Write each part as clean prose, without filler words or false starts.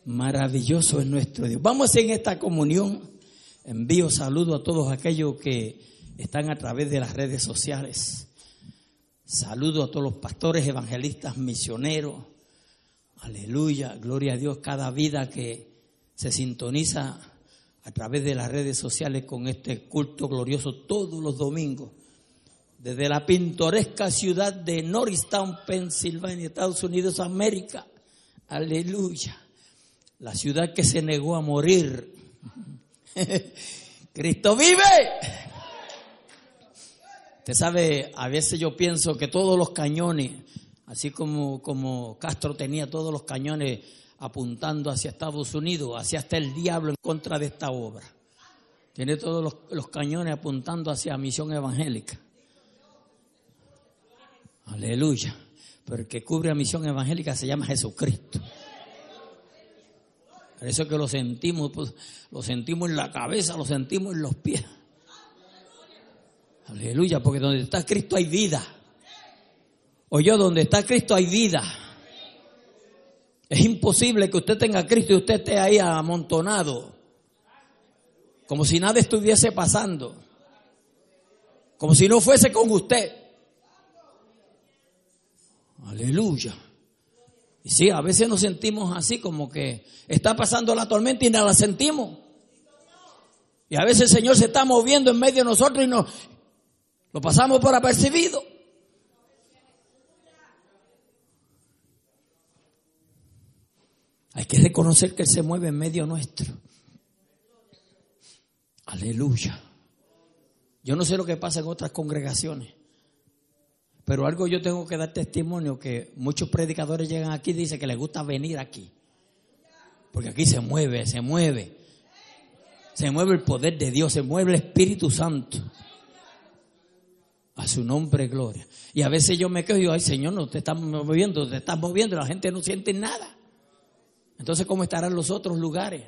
Maravilloso es nuestro Dios. Vamos en esta comunión. Envío saludo a todos aquellos que están a través de las redes sociales. Saludo a todos los pastores, evangelistas, misioneros. Aleluya, gloria a Dios. Cada vida que se sintoniza a través de las redes sociales con este culto glorioso todos los domingos. Desde la pintoresca ciudad de Norristown, Pensilvania, Estados Unidos, América. Aleluya. La ciudad que se negó a morir. ¡Cristo vive! Usted sabe, a veces yo pienso que todos los cañones, así como Castro tenía todos los cañones apuntando hacia Estados Unidos, hacia hasta el diablo en contra de esta obra. Tiene todos los cañones apuntando hacia Misión Evangélica. Aleluya. Pero el que cubre a Misión Evangélica se llama Jesucristo. Por eso que lo sentimos en la cabeza, lo sentimos en los pies. Aleluya, porque donde está Cristo hay vida. Oye, donde está Cristo hay vida. Es imposible que usted tenga Cristo y usted esté ahí amontonado, como si nada estuviese pasando, como si no fuese con usted. Aleluya. Y sí, a veces nos sentimos así, como que está pasando la tormenta y no la sentimos. Y a veces el Señor se está moviendo en medio de nosotros y lo pasamos por apercibido. Hay que reconocer que Él se mueve en medio nuestro. Aleluya. Yo no sé lo que pasa en otras congregaciones, pero algo yo tengo que dar testimonio, que muchos predicadores llegan aquí y dicen que les gusta venir aquí. Porque aquí se mueve el poder de Dios, se mueve el Espíritu Santo. A su nombre, gloria. Y a veces yo me quedo y digo, ay Señor, no te estás moviendo, y la gente no siente nada. Entonces, ¿cómo estarán los otros lugares?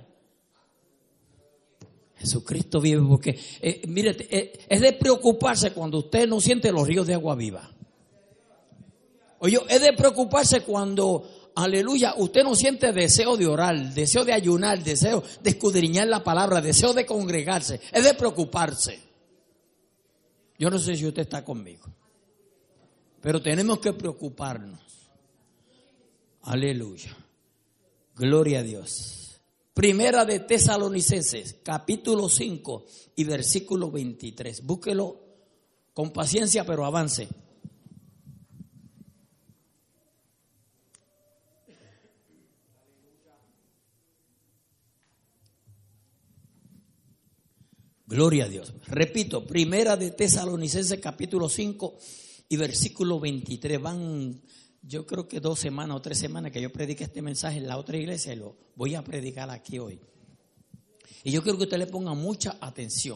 Jesucristo vive, porque, es de preocuparse cuando usted no siente los ríos de agua viva. Oye, es de preocuparse cuando, aleluya, usted no siente deseo de orar, deseo de ayunar, deseo de escudriñar la palabra, deseo de congregarse. Es de preocuparse. Yo no sé si usted está conmigo, pero tenemos que preocuparnos. Aleluya. Gloria a Dios. Primera de Tesalonicenses, capítulo 5 y versículo 23. Búsquelo con paciencia, pero avance. Gloria a Dios. Repito, Primera de Tesalonicenses, capítulo 5 y versículo 23. Van, yo creo que 2 semanas o 3 semanas que yo prediqué este mensaje en la otra iglesia y lo voy a predicar aquí hoy. Y yo quiero que usted le ponga mucha atención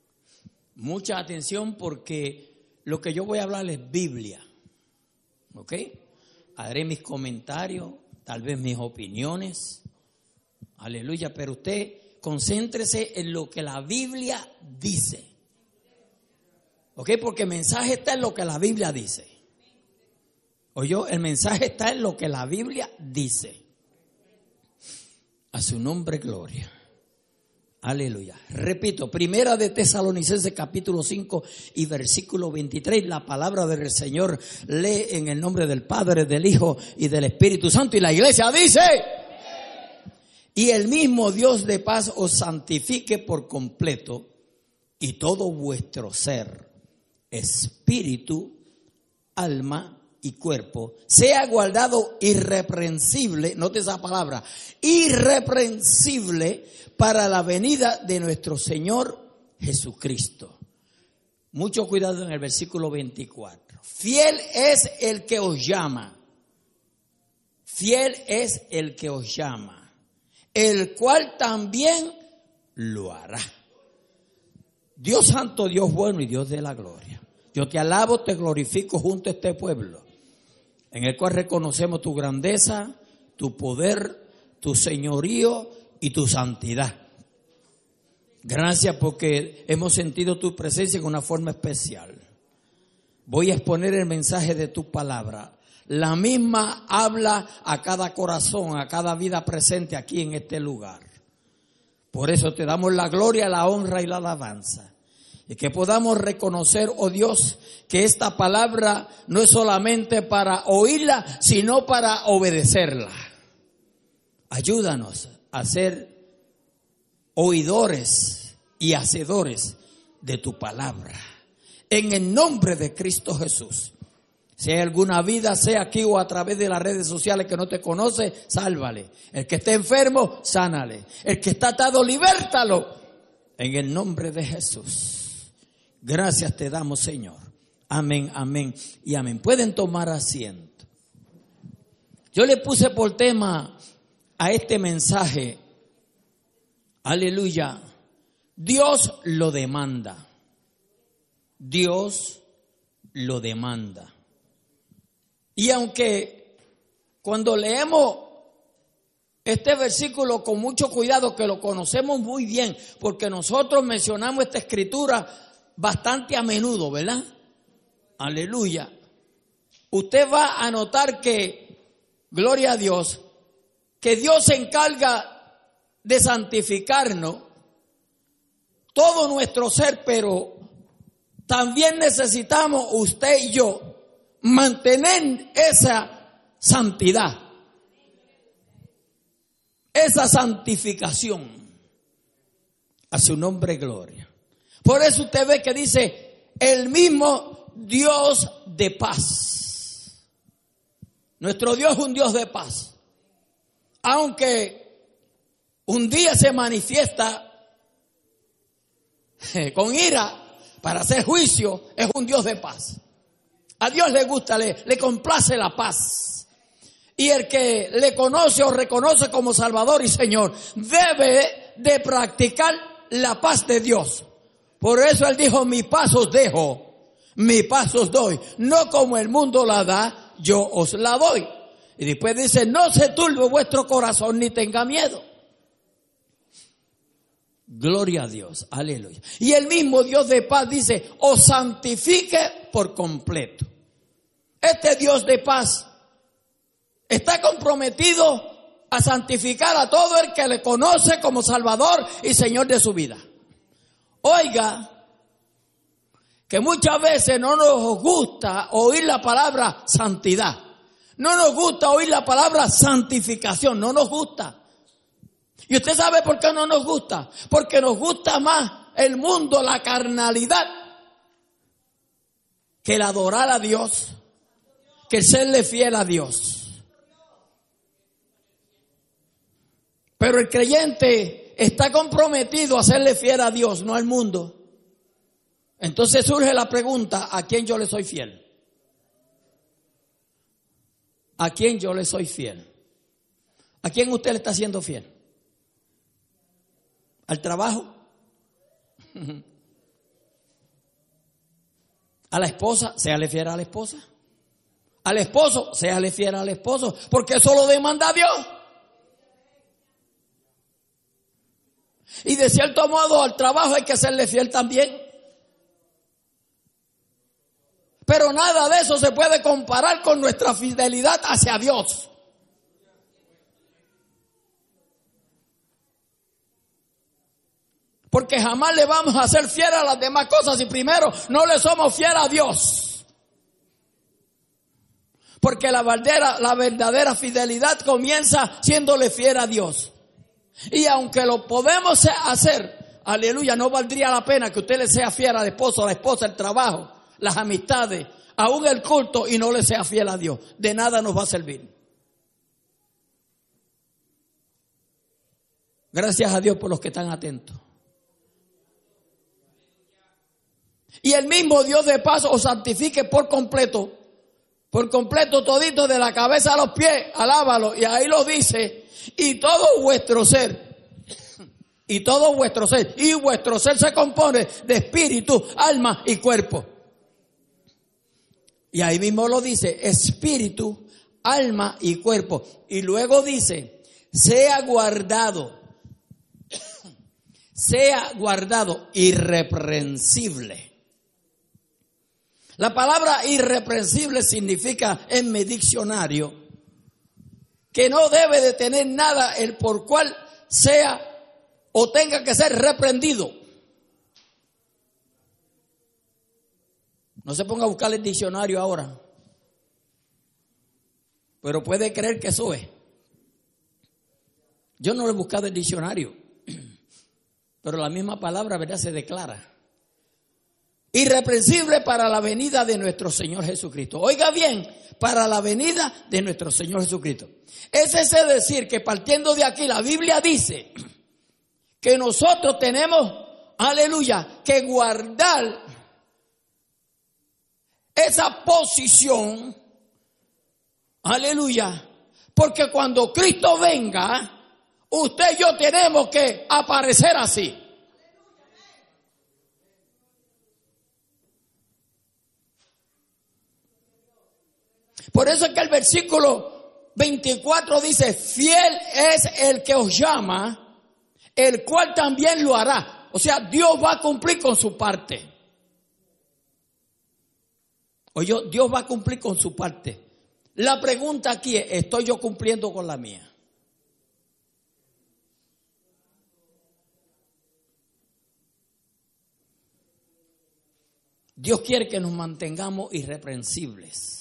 porque lo que yo voy a hablar es Biblia. ¿Ok? Haré mis comentarios, tal vez mis opiniones. Aleluya, pero usted concéntrese en lo que la Biblia dice. ¿Ok? Porque el mensaje está en lo que la Biblia dice. Oye, el mensaje está en lo que la Biblia dice. A su nombre, gloria. Aleluya. Repito, Primera de Tesalonicenses, capítulo 5 y versículo 23. La palabra del Señor lee en el nombre del Padre, del Hijo y del Espíritu Santo. Y la iglesia dice: y el mismo Dios de paz os santifique por completo, y todo vuestro ser, espíritu, alma y cuerpo sea guardado irreprensible, note esa palabra, irreprensible para la venida de nuestro Señor Jesucristo. Mucho cuidado en el versículo 24. Fiel es el que os llama. Fiel es el que os llama, el cual también lo hará. Dios santo, Dios bueno y Dios de la gloria. Yo te alabo, te glorifico junto a este pueblo, en el cual reconocemos tu grandeza, tu poder, tu señorío y tu santidad. Gracias porque hemos sentido tu presencia en una forma especial. Voy a exponer el mensaje de tu palabra. La misma habla a cada corazón, a cada vida presente aquí en este lugar. Por eso te damos la gloria, la honra y la alabanza. Y que podamos reconocer, oh Dios, que esta palabra no es solamente para oírla, sino para obedecerla. Ayúdanos a ser oidores y hacedores de tu palabra. En el nombre de Cristo Jesús. Si hay alguna vida, sea aquí o a través de las redes sociales que no te conoce, sálvale. El que esté enfermo, sánale. El que está atado, libértalo. En el nombre de Jesús. Gracias te damos, Señor. Amén, amén y amén. Pueden tomar asiento. Yo le puse por tema a este mensaje, aleluya, Dios lo demanda. Dios lo demanda. Y aunque cuando leemos este versículo con mucho cuidado, que lo conocemos muy bien, porque nosotros mencionamos esta escritura bastante a menudo, ¿verdad? Aleluya. Usted va a notar que, gloria a Dios, que Dios se encarga de santificarnos todo nuestro ser, pero también necesitamos usted y yo mantener esa santidad, esa santificación. A su nombre gloria. Por eso usted ve que dice el mismo Dios de paz. Nuestro Dios es un Dios de paz. Aunque un día se manifiesta con ira para hacer juicio, es un Dios de paz. A Dios le gusta, le complace la paz. Y el que le conoce o reconoce como Salvador y Señor debe de practicar la paz de Dios. Por eso Él dijo, mi paz os dejo, mi paz os doy. No como el mundo la da, yo os la doy. Y después dice, no se turbe vuestro corazón ni tenga miedo. Gloria a Dios, aleluya. Y el mismo Dios de paz dice, os santifique por completo. Este Dios de paz está comprometido a santificar a todo el que le conoce como Salvador y Señor de su vida. Oiga, que muchas veces no nos gusta oír la palabra santidad. No nos gusta oír la palabra santificación, no nos gusta. ¿Y usted sabe por qué no nos gusta? Porque nos gusta más el mundo, la carnalidad, que el adorar a Dios, que el serle fiel a Dios. Pero el creyente está comprometido a serle fiel a Dios, no al mundo. Entonces surge la pregunta, ¿a quién yo le soy fiel? ¿A quién yo le soy fiel? ¿A quién usted le está siendo fiel? ¿Al trabajo? ¿A la esposa? Séale fiel a la esposa. ¿Al esposo? Séale fiel al esposo, porque eso lo demanda Dios. Y de cierto modo al trabajo hay que serle fiel también. Pero nada de eso se puede comparar con nuestra fidelidad hacia Dios. Porque jamás le vamos a ser fiel a las demás cosas si primero no le somos fiel a Dios. Porque la verdadera fidelidad comienza siéndole fiel a Dios. Y aunque lo podemos hacer, aleluya, no valdría la pena que usted le sea fiel al esposo, a la esposa, el trabajo, las amistades, aún el culto, y no le sea fiel a Dios. De nada nos va a servir. Gracias a Dios por los que están atentos. Y el mismo Dios de paz os santifique por completo todito de la cabeza a los pies, alábalo, y ahí lo dice, y todo vuestro ser, y vuestro ser se compone de espíritu, alma y cuerpo. Y ahí mismo lo dice, espíritu, alma y cuerpo. Y luego dice, sea guardado irreprensible La palabra irreprensible significa en mi diccionario que no debe de tener nada el por cual sea o tenga que ser reprendido. No se ponga a buscar el diccionario ahora, pero puede creer que eso es. Yo no lo he buscado el diccionario, pero la misma palabra, ¿verdad?, se declara. Irreprensible para la venida de nuestro Señor Jesucristo. Oiga bien, para la venida de nuestro Señor Jesucristo. Es decir, que partiendo de aquí, la Biblia dice que nosotros tenemos, aleluya, que guardar esa posición, aleluya, porque cuando Cristo venga, usted y yo tenemos que aparecer así. Por eso es que el versículo 24 dice, fiel es el que os llama, el cual también lo hará. O sea, Dios va a cumplir con su parte. Oye, Dios va a cumplir con su parte. La pregunta aquí es, ¿estoy yo cumpliendo con la mía? Dios quiere que nos mantengamos irreprensibles.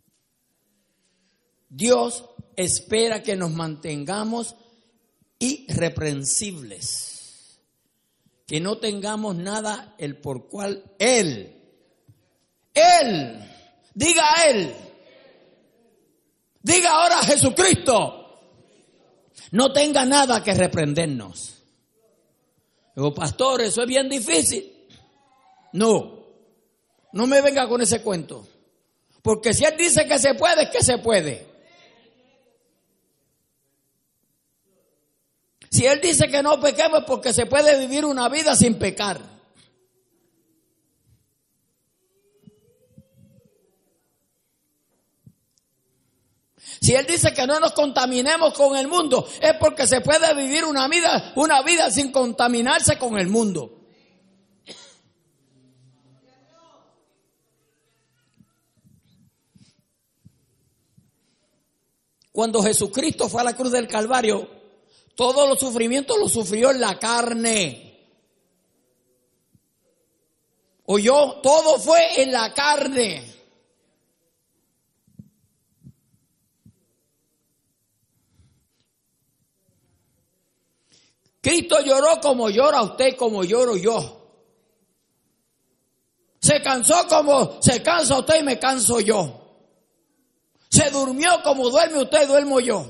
Dios espera que nos mantengamos irreprensibles, que no tengamos nada el por cual Él, diga ahora Jesucristo, no tenga nada que reprendernos. Digo, pastor, eso es bien difícil. No me venga con ese cuento, porque si Él dice que se puede, es que se puede. Si Él dice que no pequemos, es porque se puede vivir una vida sin pecar. Si Él dice que no nos contaminemos con el mundo, es porque se puede vivir una vida sin contaminarse con el mundo. Cuando Jesucristo fue a la cruz del Calvario, todos los sufrimientos los sufrió en la carne. ¿Oyó? Todo fue en la carne. Cristo lloró como llora usted, como lloro yo. Se cansó como se cansa usted y me canso yo. Se durmió como duerme usted y duermo yo.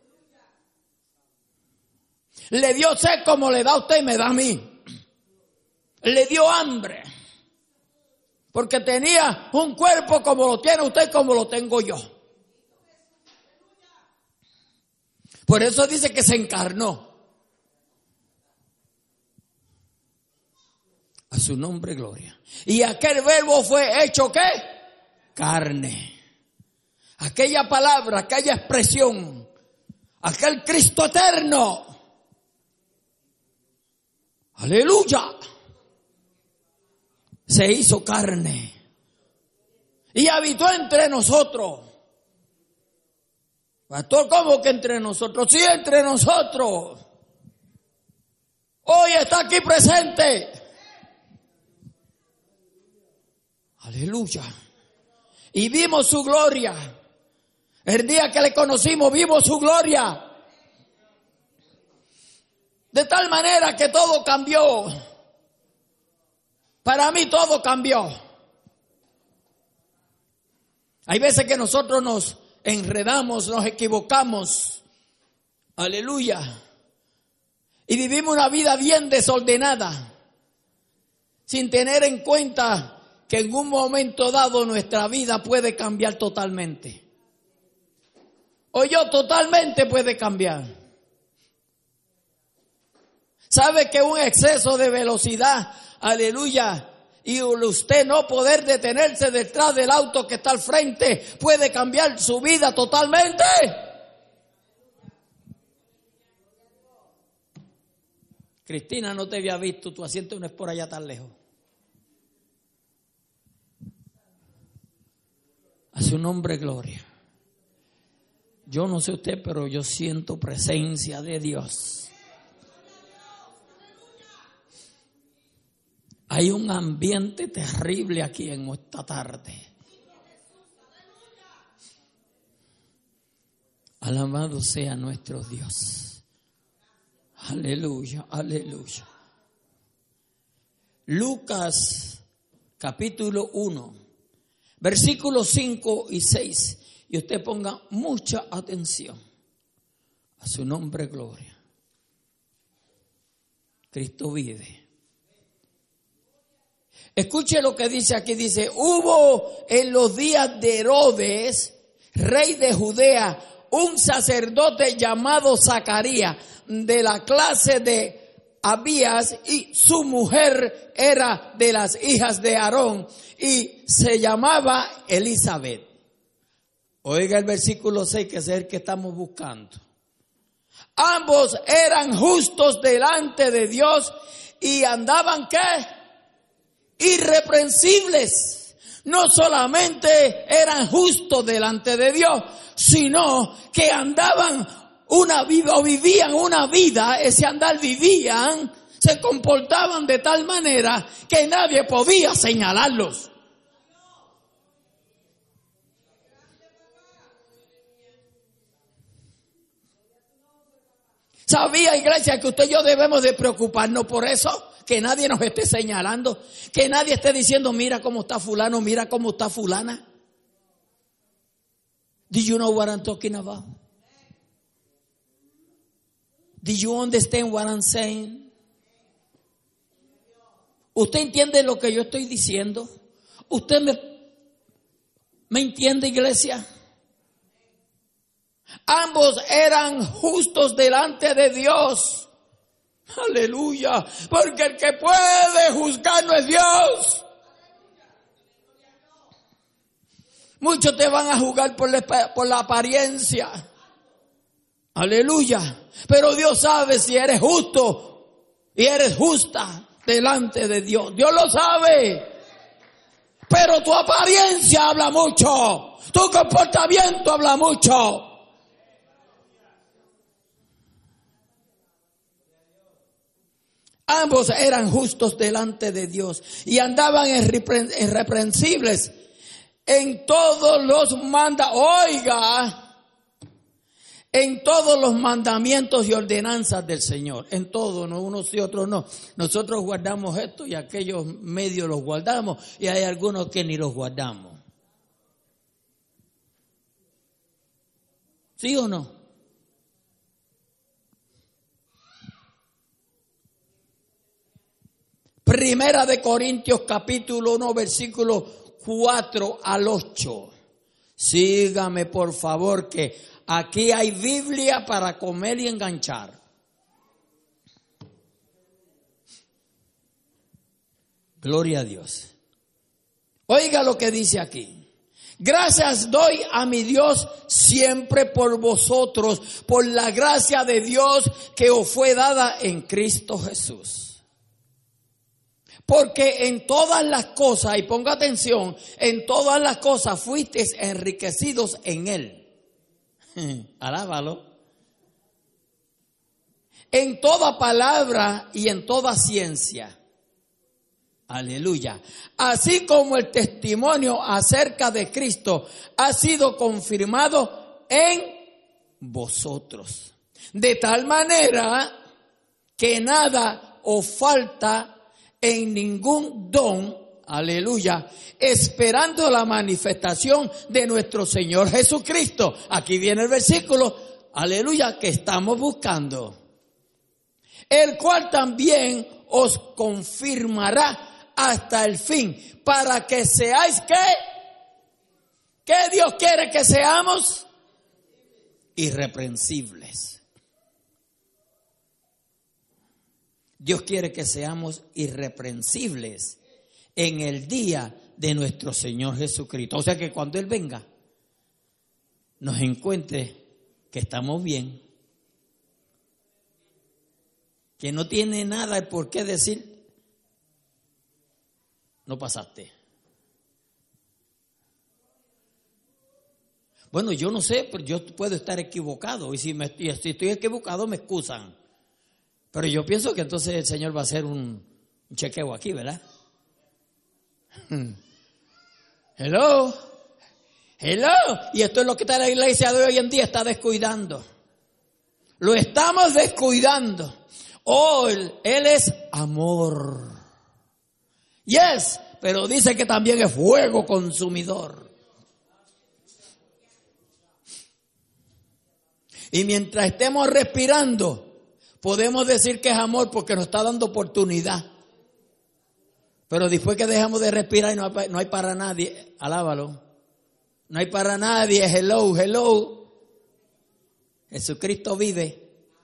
Le dio sed como le da a usted y me da a mí. Le dio hambre. Porque tenía un cuerpo como lo tiene usted y como lo tengo yo. Por eso dice que se encarnó. A su nombre gloria. Y aquel verbo fue hecho ¿qué? Carne. Aquella palabra, aquella expresión, aquel Cristo eterno. Aleluya. Se hizo carne. Y habitó entre nosotros. Pastor, ¿cómo que entre nosotros? Sí, entre nosotros. Hoy está aquí presente. Aleluya. Y vimos su gloria. El día que le conocimos, vimos su gloria. De tal manera que todo cambió. Para mí todo cambió. Hay veces que nosotros nos enredamos, nos equivocamos. Aleluya. Y vivimos una vida bien desordenada. Sin tener en cuenta que en un momento dado nuestra vida puede cambiar totalmente. O yo totalmente puede cambiar. ¿Sabe que un exceso de velocidad, aleluya, y usted no poder detenerse detrás del auto que está al frente puede cambiar su vida totalmente? Cristina, no te había visto, tu asiento no es por allá tan lejos. su nombre gloria. Yo no sé usted, pero yo siento presencia de Dios. Hay un ambiente terrible aquí en esta tarde. Alabado sea nuestro Dios. Aleluya, aleluya. Lucas capítulo 1, versículos 5 y 6. Y usted ponga mucha atención. A su nombre gloria. Cristo vive. Escuche lo que dice aquí. Dice, hubo en los días de Herodes, rey de Judea, un sacerdote llamado Zacarías, de la clase de Abías, y su mujer era de las hijas de Aarón, y se llamaba Elizabeth. Oiga el versículo 6, que es el que estamos buscando. Ambos eran justos delante de Dios y andaban, ¿qué? Irreprensibles. No solamente eran justos delante de Dios, sino que andaban una vida, o vivían una vida, ese andar vivían, se comportaban de tal manera que nadie podía señalarlos. ¿Sabía, iglesia, que usted y yo debemos de preocuparnos por eso? Que nadie nos esté señalando, que nadie esté diciendo, mira cómo está fulano, mira cómo está fulana. Do you know what I'm talking about? Do you understand what I'm saying? ¿Usted entiende lo que yo estoy diciendo? ¿Usted me entiende, iglesia? Ambos eran justos delante de Dios. Aleluya. Porque el que puede juzgar no es Dios. Muchos te van a juzgar por la apariencia. Aleluya. Pero Dios sabe si eres justo y eres justa delante de Dios. Dios lo sabe. Pero tu apariencia habla mucho. Tu comportamiento habla mucho. Ambos eran justos delante de Dios y andaban irreprensibles en todos los en todos los mandamientos y ordenanzas del Señor. En todo, no unos y otros no. Nosotros guardamos esto y aquellos medios los guardamos, y hay algunos que ni los guardamos. ¿Sí o no? Primera de Corintios capítulo 1, versículo 4 al 8. Sígame por favor, que aquí hay Biblia para comer y enganchar. Gloria a Dios. Oiga lo que dice aquí. Gracias doy a mi Dios siempre por vosotros, por la gracia de Dios que os fue dada en Cristo Jesús. Porque en todas las cosas, y ponga atención, en todas las cosas fuisteis enriquecidos en Él. Alábalo. En toda palabra y en toda ciencia. Aleluya. Así como el testimonio acerca de Cristo ha sido confirmado en vosotros. De tal manera que nada os falta en ningún don, aleluya, esperando la manifestación de nuestro Señor Jesucristo. Aquí viene el versículo, aleluya, que estamos buscando. El cual también os confirmará hasta el fin, para que seáis, ¿qué? ¿Qué Dios quiere que seamos? Irreprensibles. Dios quiere que seamos irreprensibles en el día de nuestro Señor Jesucristo. O sea que cuando Él venga, nos encuentre que estamos bien, que no tiene nada por qué decir, no pasaste. Bueno, yo no sé, pero yo puedo estar equivocado. Y si estoy equivocado, me excusan. Pero yo pienso que entonces el Señor va a hacer un chequeo aquí, ¿verdad? Hello. Y esto es lo que está la iglesia de hoy en día, está descuidando. Lo estamos descuidando. Oh, Él es amor. Yes, pero dice que también es fuego consumidor. Y mientras estemos respirando, podemos decir que es amor porque nos está dando oportunidad. Pero después que dejamos de respirar y no hay para nadie, alábalo. No hay para nadie, hello. Jesucristo vive.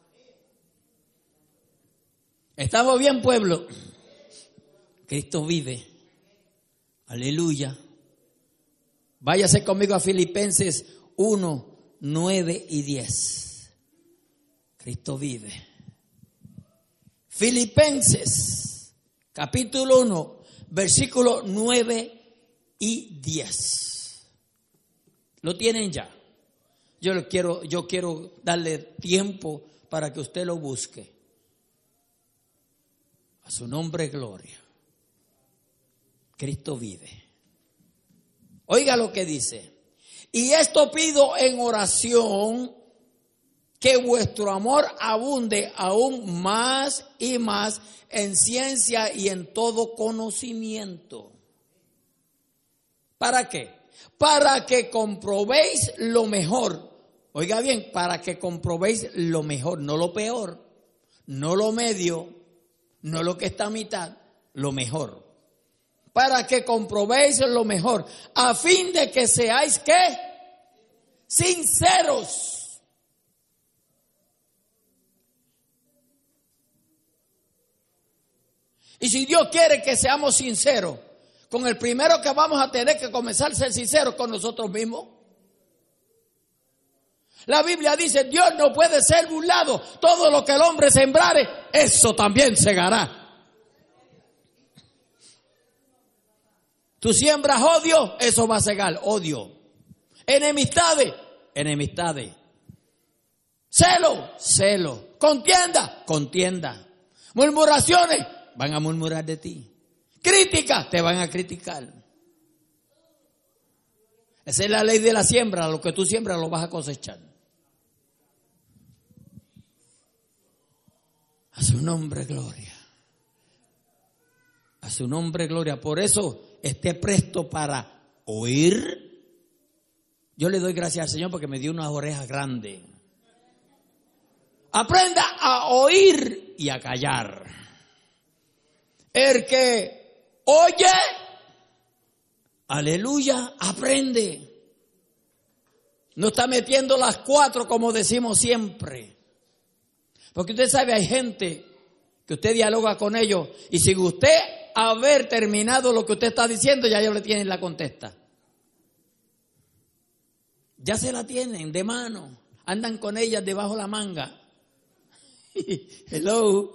¿Estamos bien, pueblo? Cristo vive. Aleluya. Váyase conmigo a Filipenses 1, 9 y 10. Cristo vive. Filipenses, capítulo 1, versículo 9 y 10. ¿Lo tienen ya? Yo quiero darle tiempo para que usted lo busque. A su nombre, gloria. Cristo vive. Oiga lo que dice. Y esto pido en oración, que vuestro amor abunde aún más y más en ciencia y en todo conocimiento. ¿Para qué? Para que comprobéis lo mejor. Oiga bien, para que comprobéis lo mejor, no lo peor, no lo medio, no lo que está a mitad, lo mejor. Para que comprobéis lo mejor, a fin de que seáis, ¿qué? Sinceros. Y si Dios quiere que seamos sinceros, con el primero que vamos a tener que comenzar a ser sinceros con nosotros mismos. La Biblia dice, Dios no puede ser burlado. Todo lo que el hombre sembrare, eso también segará. Tú siembras odio, eso va a segar odio. Enemistades. Celo. Contienda. Murmuraciones, van a murmurar de ti. Crítica, te van a criticar. Esa es la ley de la siembra. Lo que tú siembras lo vas a cosechar. A su nombre, gloria. A su nombre, gloria. Por eso, esté presto para oír. Yo le doy gracias al Señor porque me dio unas orejas grandes. Aprenda a oír y a callar. El que oye, aleluya, aprende. No está metiendo las 4 como decimos siempre. Porque usted sabe, hay gente que usted dialoga con ellos y sin usted haber terminado lo que usted está diciendo, ya ellos le tienen la contesta. Ya se la tienen de mano. Andan con ellas debajo de la manga. Hello.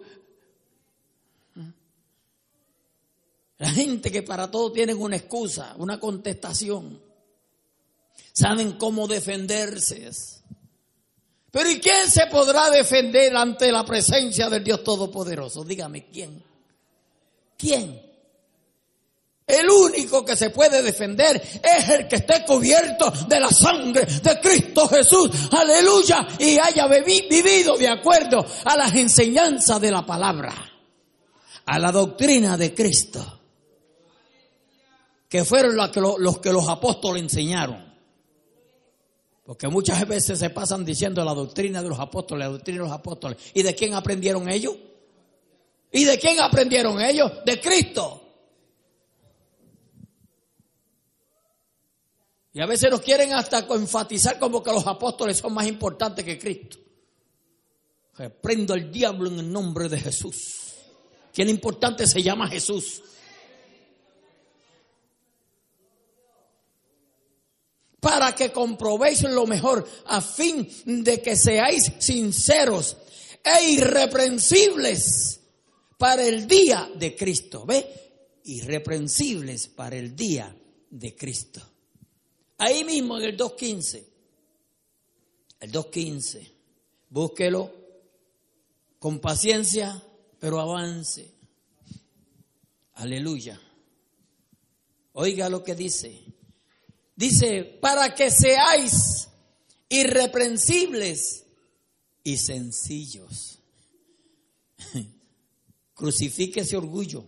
La gente que para todo tienen una excusa, una contestación. Saben cómo defenderse. Pero ¿y quién se podrá defender ante la presencia del Dios Todopoderoso? Dígame, ¿quién? ¿Quién? El único que se puede defender es el que esté cubierto de la sangre de Cristo Jesús. Aleluya. Y haya vivido de acuerdo a las enseñanzas de la palabra. A la doctrina de Cristo. Que fueron los que los apóstoles enseñaron. Porque muchas veces se pasan diciendo la doctrina de los apóstoles, la doctrina de los apóstoles. ¿Y de quién aprendieron ellos? ¿Y de quién aprendieron ellos? De Cristo. Y a veces nos quieren hasta enfatizar como que los apóstoles son más importantes que Cristo. Reprendo al diablo en el nombre de Jesús. ¿Quién importante se llama Jesús? Para que comprobéis lo mejor, a fin de que seáis sinceros e irreprensibles para el día de Cristo. ¿Ve? Irreprensibles para el día de Cristo. Ahí mismo en el 2:15 El 2:15. Búsquelo con paciencia, pero avance. Aleluya. Oiga lo que dice. Dice, para que seáis irreprensibles y sencillos. Crucifique ese orgullo.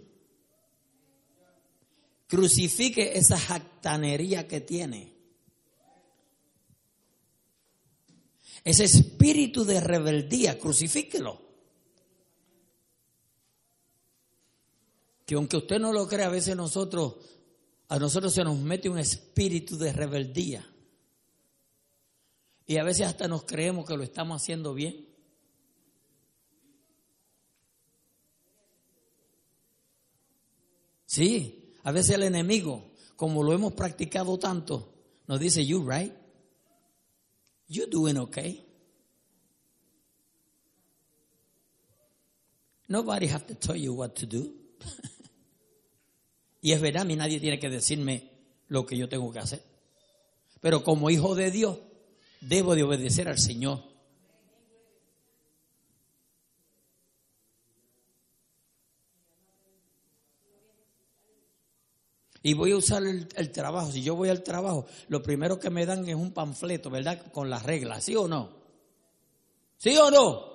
Crucifique esa jactanería que tiene. Ese espíritu de rebeldía, crucifíquelo. Que aunque usted no lo crea, a veces a nosotros se nos mete un espíritu de rebeldía. Y a veces hasta nos creemos que lo estamos haciendo bien. Sí, a veces el enemigo, como lo hemos practicado tanto, nos dice, you right, you doing okay. Nobody have to tell you what to do. Y es verdad, a mí nadie tiene que decirme lo que yo tengo que hacer. Pero como hijo de Dios, debo de obedecer al Señor. Y voy a usar el trabajo. Si yo voy al trabajo, lo primero que me dan es un panfleto, ¿verdad? Con las reglas, ¿sí o no? ¿Sí o no?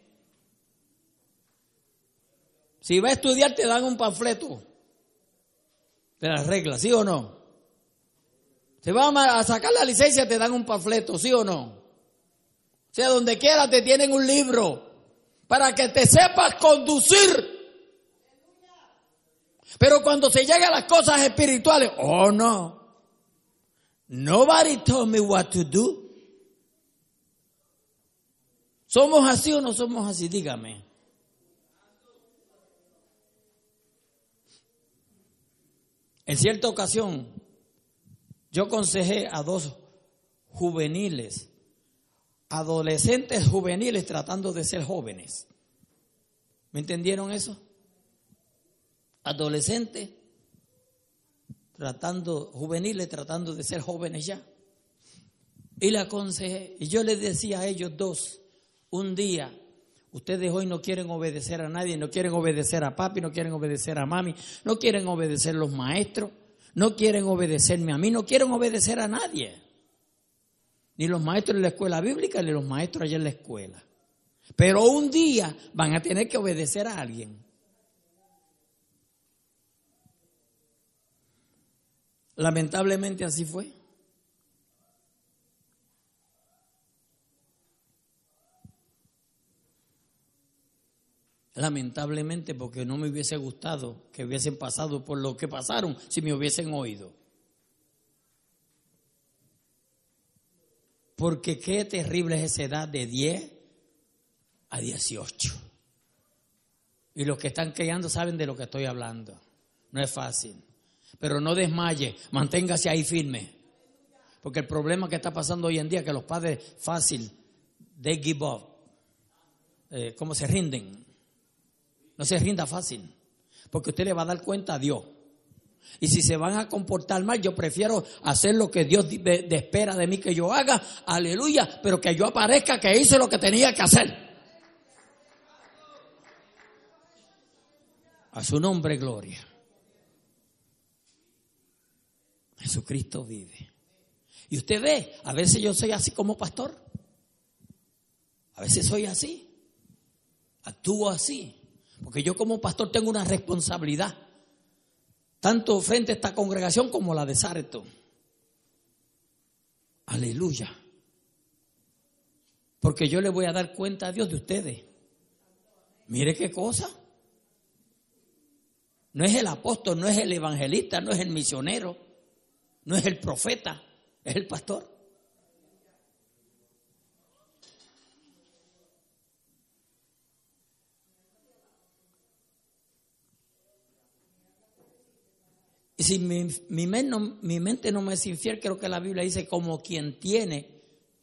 Si vas a estudiar, te dan un panfleto de las reglas, ¿sí o no? Si vas a sacar la licencia, te dan un panfleto, ¿sí o no? O sea, donde quiera te tienen un libro para que te sepas conducir. Pero cuando se llega a las cosas espirituales, oh no, nobody told me what to do. ¿Somos así o no somos así? Dígame. En cierta ocasión, yo aconsejé a 2 juveniles, adolescentes juveniles tratando de ser jóvenes. ¿Me entendieron eso? Adolescentes juveniles tratando de ser jóvenes ya. Y le aconsejé, y yo les decía a ellos 2, un día, ustedes hoy no quieren obedecer a nadie, no quieren obedecer a papi, no quieren obedecer a mami, no quieren obedecer a los maestros, no quieren obedecerme a mí, no quieren obedecer a nadie. Ni los maestros en la escuela bíblica, ni los maestros allá en la escuela. Pero un día van a tener que obedecer a alguien. Lamentablemente así fue. Lamentablemente, porque no me hubiese gustado que hubiesen pasado por lo que pasaron si me hubiesen oído. Porque qué terrible es esa edad de 10 a 18. Y los que están criando saben de lo que estoy hablando. No es fácil. Pero no desmaye, manténgase ahí firme. Porque el problema que está pasando hoy en día es que los padres fácil, they give up. ¿Cómo se rinden? No se rinda fácil. Porque usted le va a dar cuenta a Dios. Y si se van a comportar mal, yo prefiero hacer lo que Dios espera de mí que yo haga. Aleluya. Pero que yo aparezca que hice lo que tenía que hacer. A su nombre, gloria. Jesucristo vive. Y usted ve, a veces yo soy así como pastor. A veces soy así. Actúo así. Porque yo como pastor tengo una responsabilidad. Tanto frente a esta congregación como la de Sarto. Aleluya. Porque yo le voy a dar cuenta a Dios de ustedes. Mire qué cosa. No es el apóstol, no es el evangelista, no es el misionero, no es el profeta, es el pastor. Y si mi mente no me es infiel, creo que la Biblia dice como quien tiene,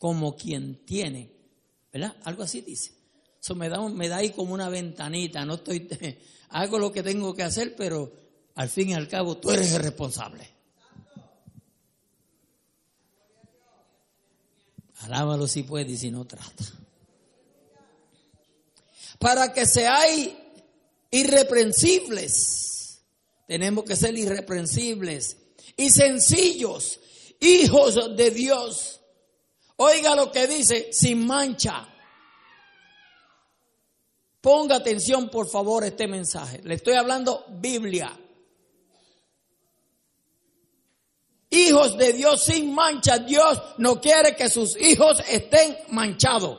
¿verdad? Algo así dice. Eso me da ahí como una ventanita, no estoy, hago lo que tengo que hacer, pero al fin y al cabo tú eres el responsable. Alábalo si puede y si no trata. Para que seáis irreprensibles. Tenemos que ser irreprensibles y sencillos, hijos de Dios. Oiga lo que dice, sin mancha. Ponga atención, por favor, a este mensaje. Le estoy hablando Biblia. Hijos de Dios sin mancha. Dios no quiere que sus hijos estén manchados.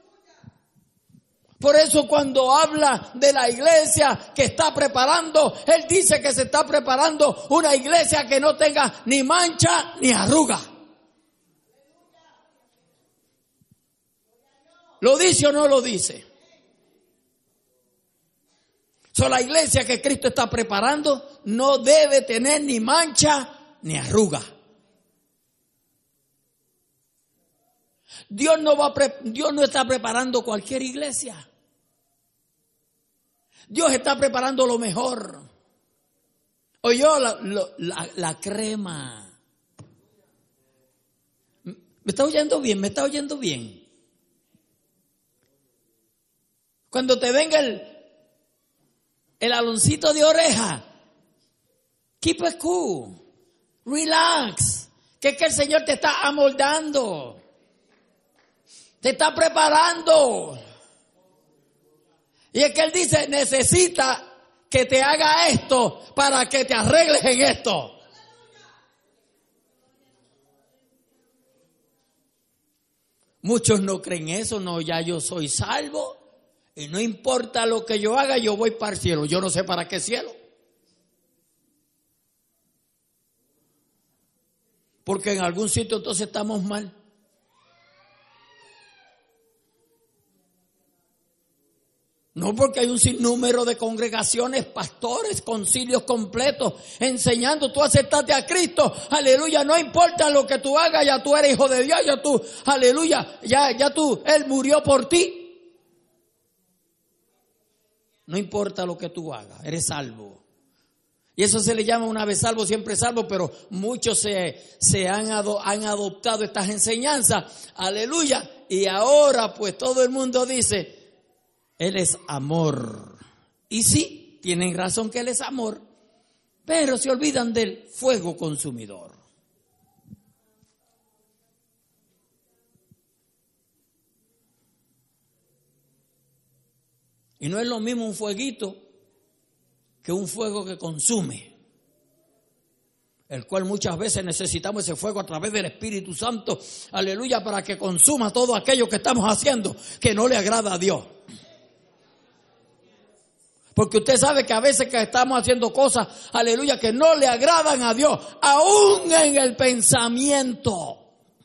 Por eso cuando habla de la iglesia que está preparando, Él dice que se está preparando una iglesia que no tenga ni mancha ni arruga. ¿Lo dice o no lo dice? La iglesia que Cristo está preparando no debe tener ni mancha ni arruga. Dios no está preparando cualquier iglesia. Dios está preparando lo mejor. Oyó la crema. ¿Me está oyendo bien? ¿Me está oyendo bien? Cuando te venga el aloncito de oreja, keep it cool, relax, que es que el Señor te está amoldando, te está preparando. Y es que Él dice, necesita que te haga esto para que te arregles en esto. Muchos no creen eso, no, ya yo soy salvo y no importa lo que yo haga, yo voy para el cielo. Yo no sé para qué cielo. Porque en algún sitio entonces estamos mal. No, porque hay un sinnúmero de congregaciones, pastores, concilios completos, enseñando, tú aceptaste a Cristo, aleluya, no importa lo que tú hagas, ya tú eres hijo de Dios, ya tú, aleluya, ya tú, Él murió por ti. No importa lo que tú hagas, eres salvo. Y eso se le llama una vez salvo, siempre salvo, pero muchos se han adoptado estas enseñanzas, aleluya, y ahora pues todo el mundo dice, Él es amor. Y sí, tienen razón que Él es amor, pero se olvidan del fuego consumidor. Y no es lo mismo un fueguito que un fuego que consume, el cual muchas veces necesitamos ese fuego a través del Espíritu Santo, aleluya, para que consuma todo aquello que estamos haciendo que no le agrada a Dios. Porque usted sabe que a veces que estamos haciendo cosas, aleluya, que no le agradan a Dios, aún en el pensamiento.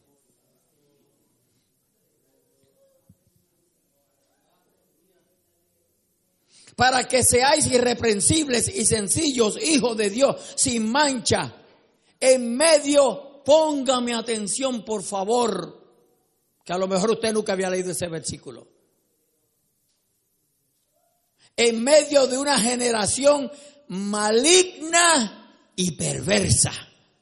Para que seáis irreprensibles y sencillos, hijos de Dios, sin mancha, en medio, póngame atención por favor, que a lo mejor usted nunca había leído ese versículo. En medio de una generación maligna y perversa.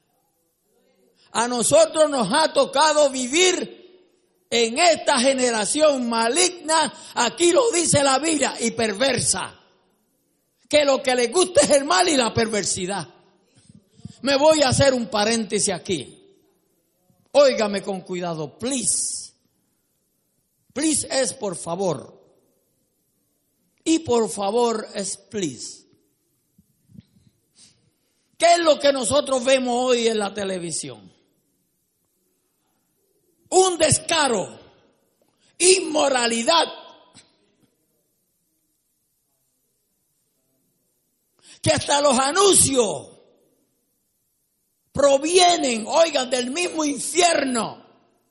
A nosotros nos ha tocado vivir en esta generación maligna, aquí lo dice la Biblia, y perversa. Que lo que le gusta es el mal y la perversidad. Me voy a hacer un paréntesis aquí. Óigame con cuidado, please. Please es por favor. Y por favor es please. ¿Qué es lo que nosotros vemos hoy en la televisión? Un descaro, inmoralidad, que hasta los anuncios provienen, oigan, del mismo infierno.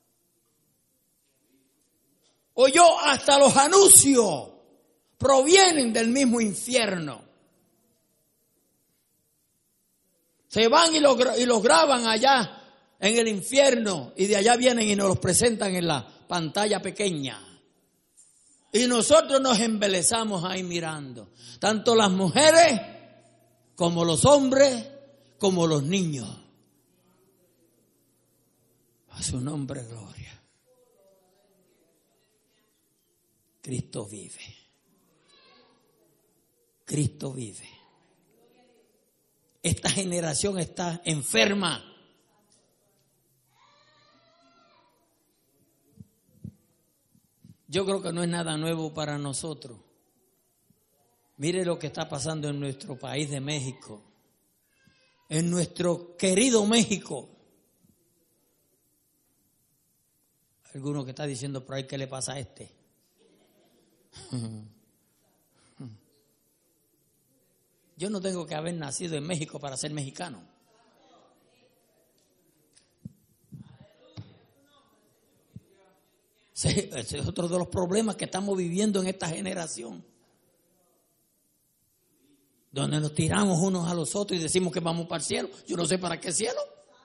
Oyó, hasta los anuncios provienen del mismo infierno. Se van y los graban allá en el infierno y de allá vienen y nos los presentan en la pantalla pequeña. Y nosotros nos embelezamos ahí mirando. Tanto las mujeres como los hombres como los niños. A su nombre gloria. Cristo vive. Cristo vive. Esta generación está enferma. Yo creo que no es nada nuevo para nosotros. Mire lo que está pasando en nuestro país de México. En nuestro querido México. Alguno que está diciendo por ahí, ¿qué le pasa a este? Yo no tengo que haber nacido en México para ser mexicano. Ese es otro de los problemas que estamos viviendo en esta generación. Donde nos tiramos unos a los otros y decimos que vamos para el cielo. Yo no sé para qué cielo.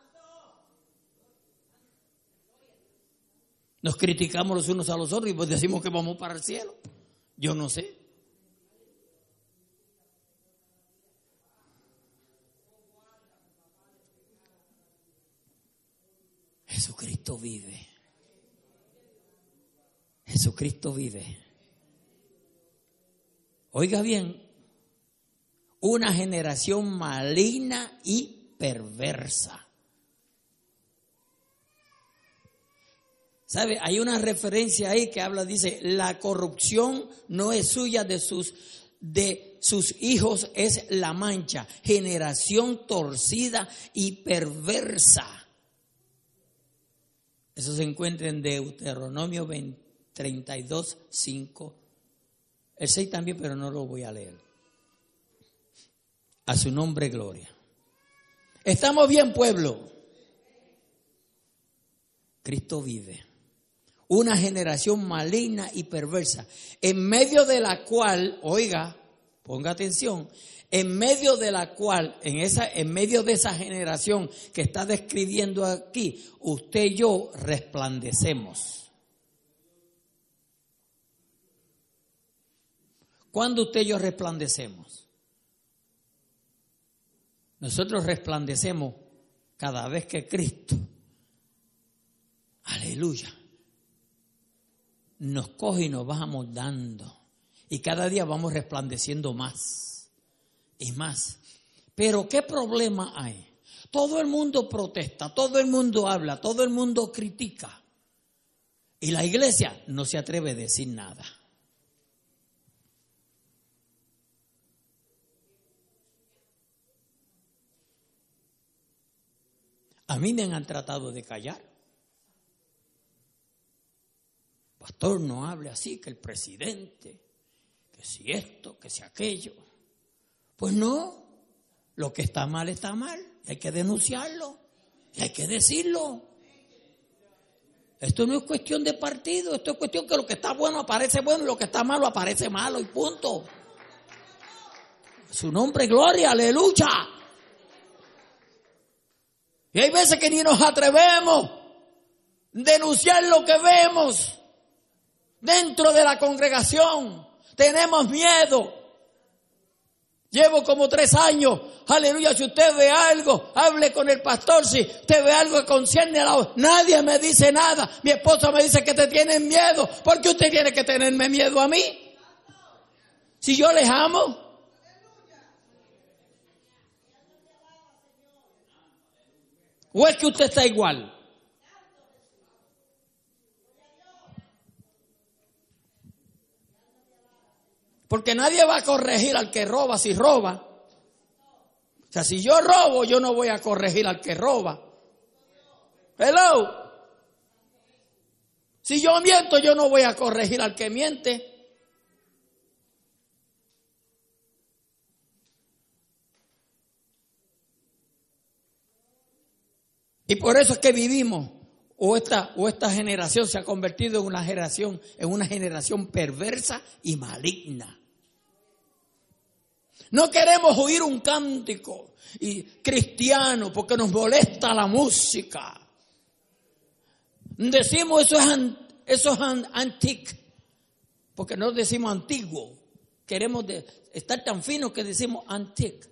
Nos criticamos los unos a los otros y pues decimos que vamos para el cielo. Yo no sé. Jesucristo vive. Jesucristo vive. Oiga bien, una generación maligna y perversa. ¿Sabe? Hay una referencia ahí que habla, dice, la corrupción no es suya de sus hijos, es la mancha, generación torcida y perversa. Eso se encuentra en Deuteronomio 32, 5. El 6 también, pero no lo voy a leer. A su nombre, gloria. ¿Estamos bien, pueblo? Cristo vive. Una generación maligna y perversa, en medio de la cual, oiga, ponga atención, en medio de la cual, en medio de esa generación que está describiendo aquí, usted y yo resplandecemos. ¿Cuándo usted y yo resplandecemos? Nosotros resplandecemos cada vez que Cristo, aleluya, nos coge y nos va amoldando. Y cada día vamos resplandeciendo más y más. Pero ¿qué problema hay? Todo el mundo protesta, todo el mundo habla, todo el mundo critica. Y la iglesia no se atreve a decir nada. A mí me han tratado de callar. Pastor, no hable así, que el presidente, que si esto, que si aquello. Pues no, lo que está mal, hay que denunciarlo, y hay que decirlo. Esto no es cuestión de partido, esto es cuestión que lo que está bueno aparece bueno y lo que está malo aparece malo y punto. Su nombre, gloria, aleluya. Y hay veces que ni nos atrevemos a denunciar lo que vemos dentro de la congregación. Tenemos miedo. Llevo como 3 años. Aleluya, si usted ve algo, hable con el pastor. Si usted ve algo que concierne a la... Nadie me dice nada. Mi esposa me dice que te tienen miedo. ¿Por qué usted tiene que tenerme miedo a mí? Si yo les amo. ¿O es que usted está igual? Porque nadie va a corregir al que roba si roba. O sea, si yo robo, yo no voy a corregir al que roba. Hello. Si yo miento, yo no voy a corregir al que miente. Y por eso es que vivimos, o esta generación se ha convertido en una generación perversa y maligna. No queremos oír un cántico cristiano porque nos molesta la música. Decimos eso es antique, porque no decimos antiguo. Queremos estar tan finos que decimos antique.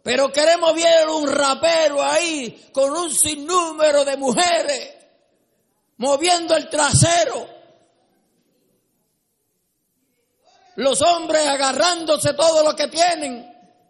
Pero queremos ver un rapero ahí con un sinnúmero de mujeres moviendo el trasero. Los hombres agarrándose todo lo que tienen.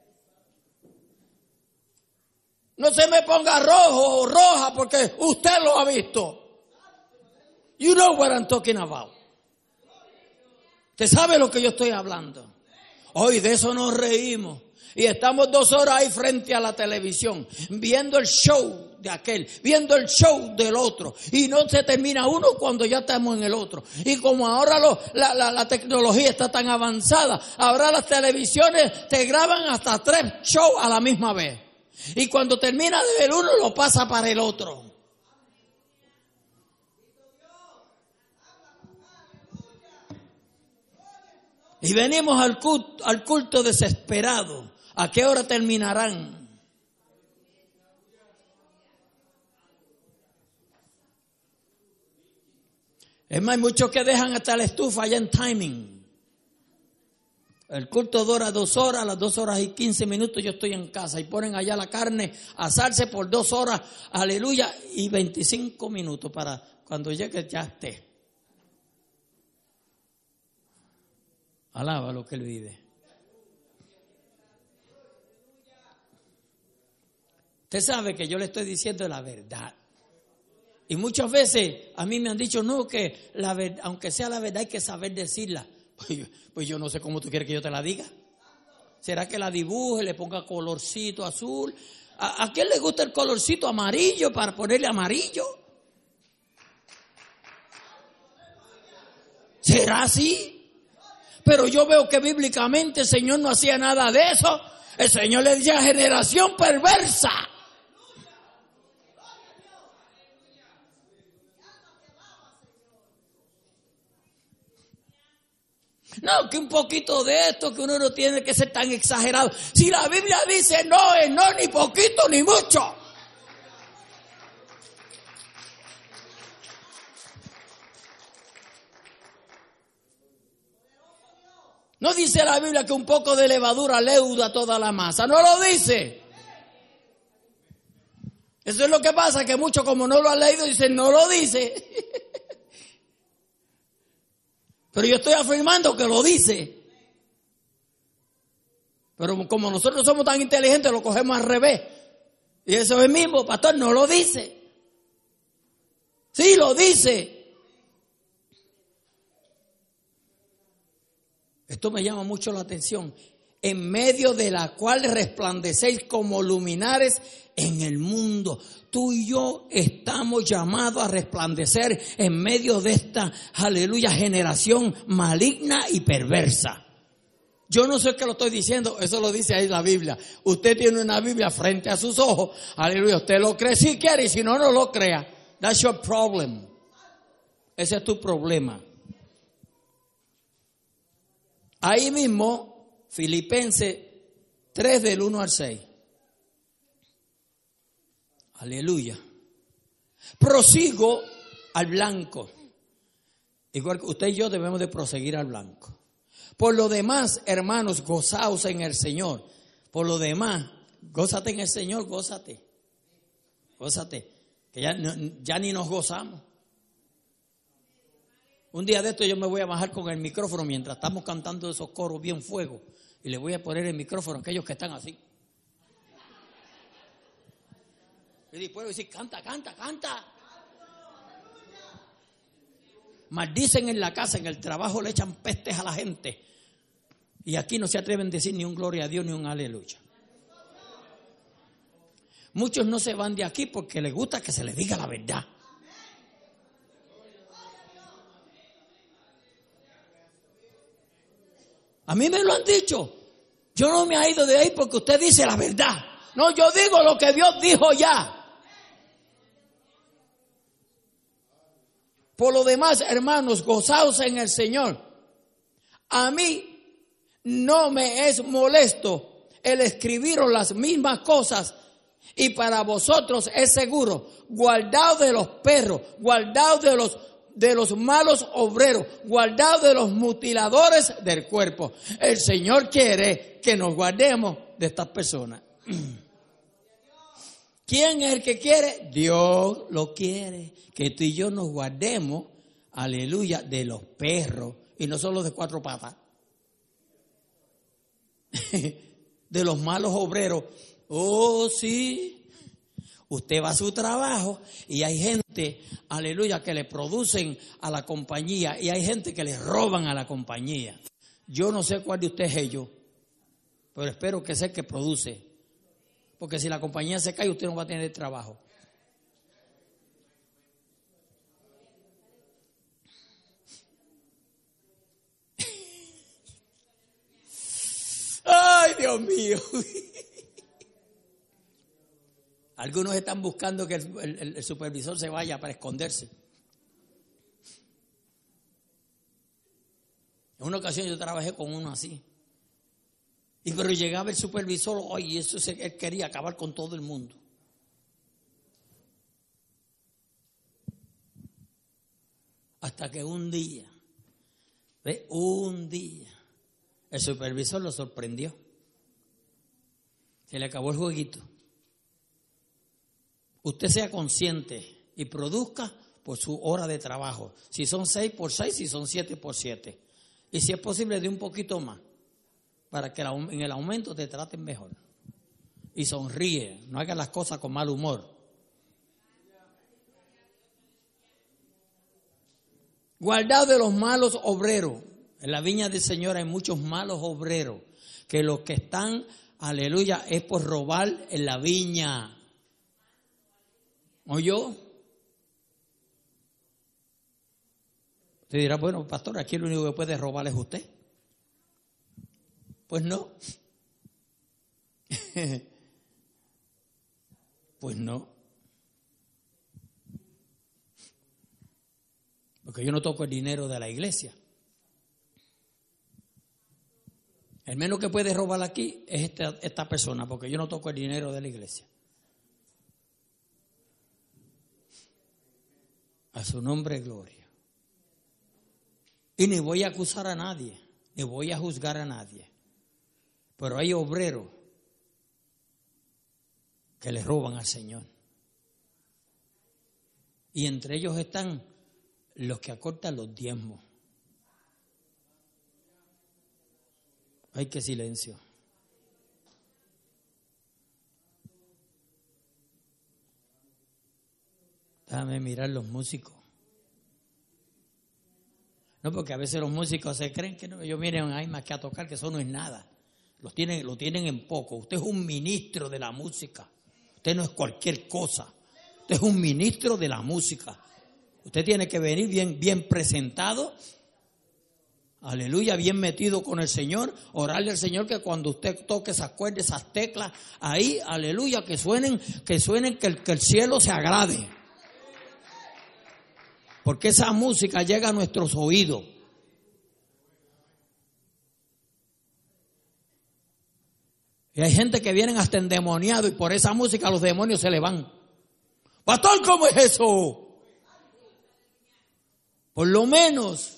No se me ponga rojo o roja porque usted lo ha visto. You know what I'm talking about. Usted sabe lo que yo estoy hablando. Hoy de eso nos reímos. Y estamos 2 horas ahí frente a la televisión, viendo el show de aquel, viendo el show del otro. Y no se termina uno cuando ya estamos en el otro. Y como ahora la tecnología está tan avanzada, ahora las televisiones te graban hasta 3 shows a la misma vez. Y cuando termina de ver uno, lo pasa para el otro. Y venimos al culto desesperado. ¿A qué hora terminarán? Es más, hay muchos que dejan hasta la estufa allá en timing. El culto dura 2 horas, a las 2 horas y 15 minutos yo estoy en casa y ponen allá la carne a asarse por 2 horas, aleluya, y 25 minutos para cuando llegue ya esté. Alaba lo que él vive. Usted sabe que yo le estoy diciendo la verdad. Y muchas veces a mí me han dicho, no, que la verdad, aunque sea la verdad hay que saber decirla. Pues yo no sé cómo tú quieres que yo te la diga. ¿Será que la dibuje, le ponga colorcito azul? ¿A quién le gusta el colorcito amarillo para ponerle amarillo? ¿Será así? Pero yo veo que bíblicamente el Señor no hacía nada de eso. El Señor le decía generación perversa. No, que un poquito de esto, que uno no tiene que ser tan exagerado. Si la Biblia dice no, es no, ni poquito ni mucho. No dice la Biblia que un poco de levadura leuda toda la masa. No lo dice. Eso es lo que pasa, que muchos como no lo han leído dicen no lo dice. Pero yo estoy afirmando que lo dice. Pero como nosotros somos tan inteligentes, lo cogemos al revés. Y eso es mismo, pastor, no lo dice. Sí, lo dice. Esto me llama mucho la atención. En medio de la cual resplandecéis como luminares en el mundo. Tú y yo estamos llamados a resplandecer en medio de esta, aleluya, generación maligna y perversa. Yo no sé qué lo estoy diciendo, eso lo dice ahí la Biblia. Usted tiene una Biblia frente a sus ojos, aleluya, usted lo cree si quiere y si no, no lo crea. That's your problem. Ese es tu problema. Ahí mismo, Filipenses 3 del 1 al 6. Aleluya. Prosigo al blanco. Igual que usted y yo debemos de proseguir al blanco. Por lo demás, hermanos, gozaos en el Señor. Por lo demás, gózate en el Señor, gózate. Gózate. Que ya ni nos gozamos. Un día de esto yo me voy a bajar con el micrófono mientras estamos cantando esos coros bien fuego. Y le voy a poner el micrófono a aquellos que están así. Y después decir, canta, canta, canta. Maldicen en la casa, en el trabajo le echan pestes a la gente. Y aquí no se atreven a decir ni un gloria a Dios ni un aleluya. Muchos no se van de aquí porque les gusta que se les diga la verdad. A mí me lo han dicho. Yo no me he ido de ahí porque usted dice la verdad. No, yo digo lo que Dios dijo ya. Por lo demás, hermanos, gozaos en el Señor. A mí no me es molesto el escribiros las mismas cosas y para vosotros es seguro. Guardaos de los perros, guardaos de los malos obreros, guardaos de los mutiladores del cuerpo. El Señor quiere que nos guardemos de estas personas. ¿Quién es el que quiere? Dios lo quiere. Que tú y yo nos guardemos, aleluya, de los perros. Y no solo de 4 patas. De los malos obreros. Oh, sí. Usted va a su trabajo y hay gente, aleluya, que le producen a la compañía. Y hay gente que le roban a la compañía. Yo no sé cuál de ustedes es ellos, pero espero que sea el que produce. Porque si la compañía se cae, usted no va a tener trabajo. ¡Ay, Dios mío! Algunos están buscando que el supervisor se vaya para esconderse. En una ocasión yo trabajé con uno así. Y pero llegaba el supervisor, oye, él quería acabar con todo el mundo. Hasta que un día, el supervisor lo sorprendió. Se le acabó el jueguito. Usted sea consciente y produzca por su hora de trabajo. Si son 6 por 6, si son 7 por 7. Y si es posible, de un poquito más. Para que en el aumento te traten mejor. Y sonríe, no hagas las cosas con mal humor. Guardad de los malos obreros. En la viña del Señor hay muchos malos obreros. Que los que están, aleluya, es por robar en la viña. ¿Oyó? Usted dirá, bueno, pastor, aquí lo único que puede robar es usted. Pues no. Pues no. Porque yo no toco el dinero de la iglesia. El menos que puede robar aquí es esta persona, porque yo no toco el dinero de la iglesia. A su nombre, gloria. Y ni voy a acusar a nadie, ni voy a juzgar a nadie. Pero hay obreros que le roban al Señor. Y entre ellos están los que acortan los diezmos. Ay, qué silencio. Déjame mirar los músicos. No, porque a veces los músicos se creen que no, ellos vienen ahí más que a tocar, que eso no es nada. Lo tienen en poco. Usted es un ministro de la música. Usted no es cualquier cosa. Usted es un ministro de la música. Usted tiene que venir bien presentado. Aleluya, bien metido con el Señor. Orarle al Señor que cuando usted toque esas cuerdas, esas teclas, ahí, aleluya, que suenen, que el cielo se agrade. Porque esa música llega a nuestros oídos. Y hay gente que vienen hasta endemoniado y por esa música los demonios se le van. Pastor, ¿cómo es eso? Por lo menos,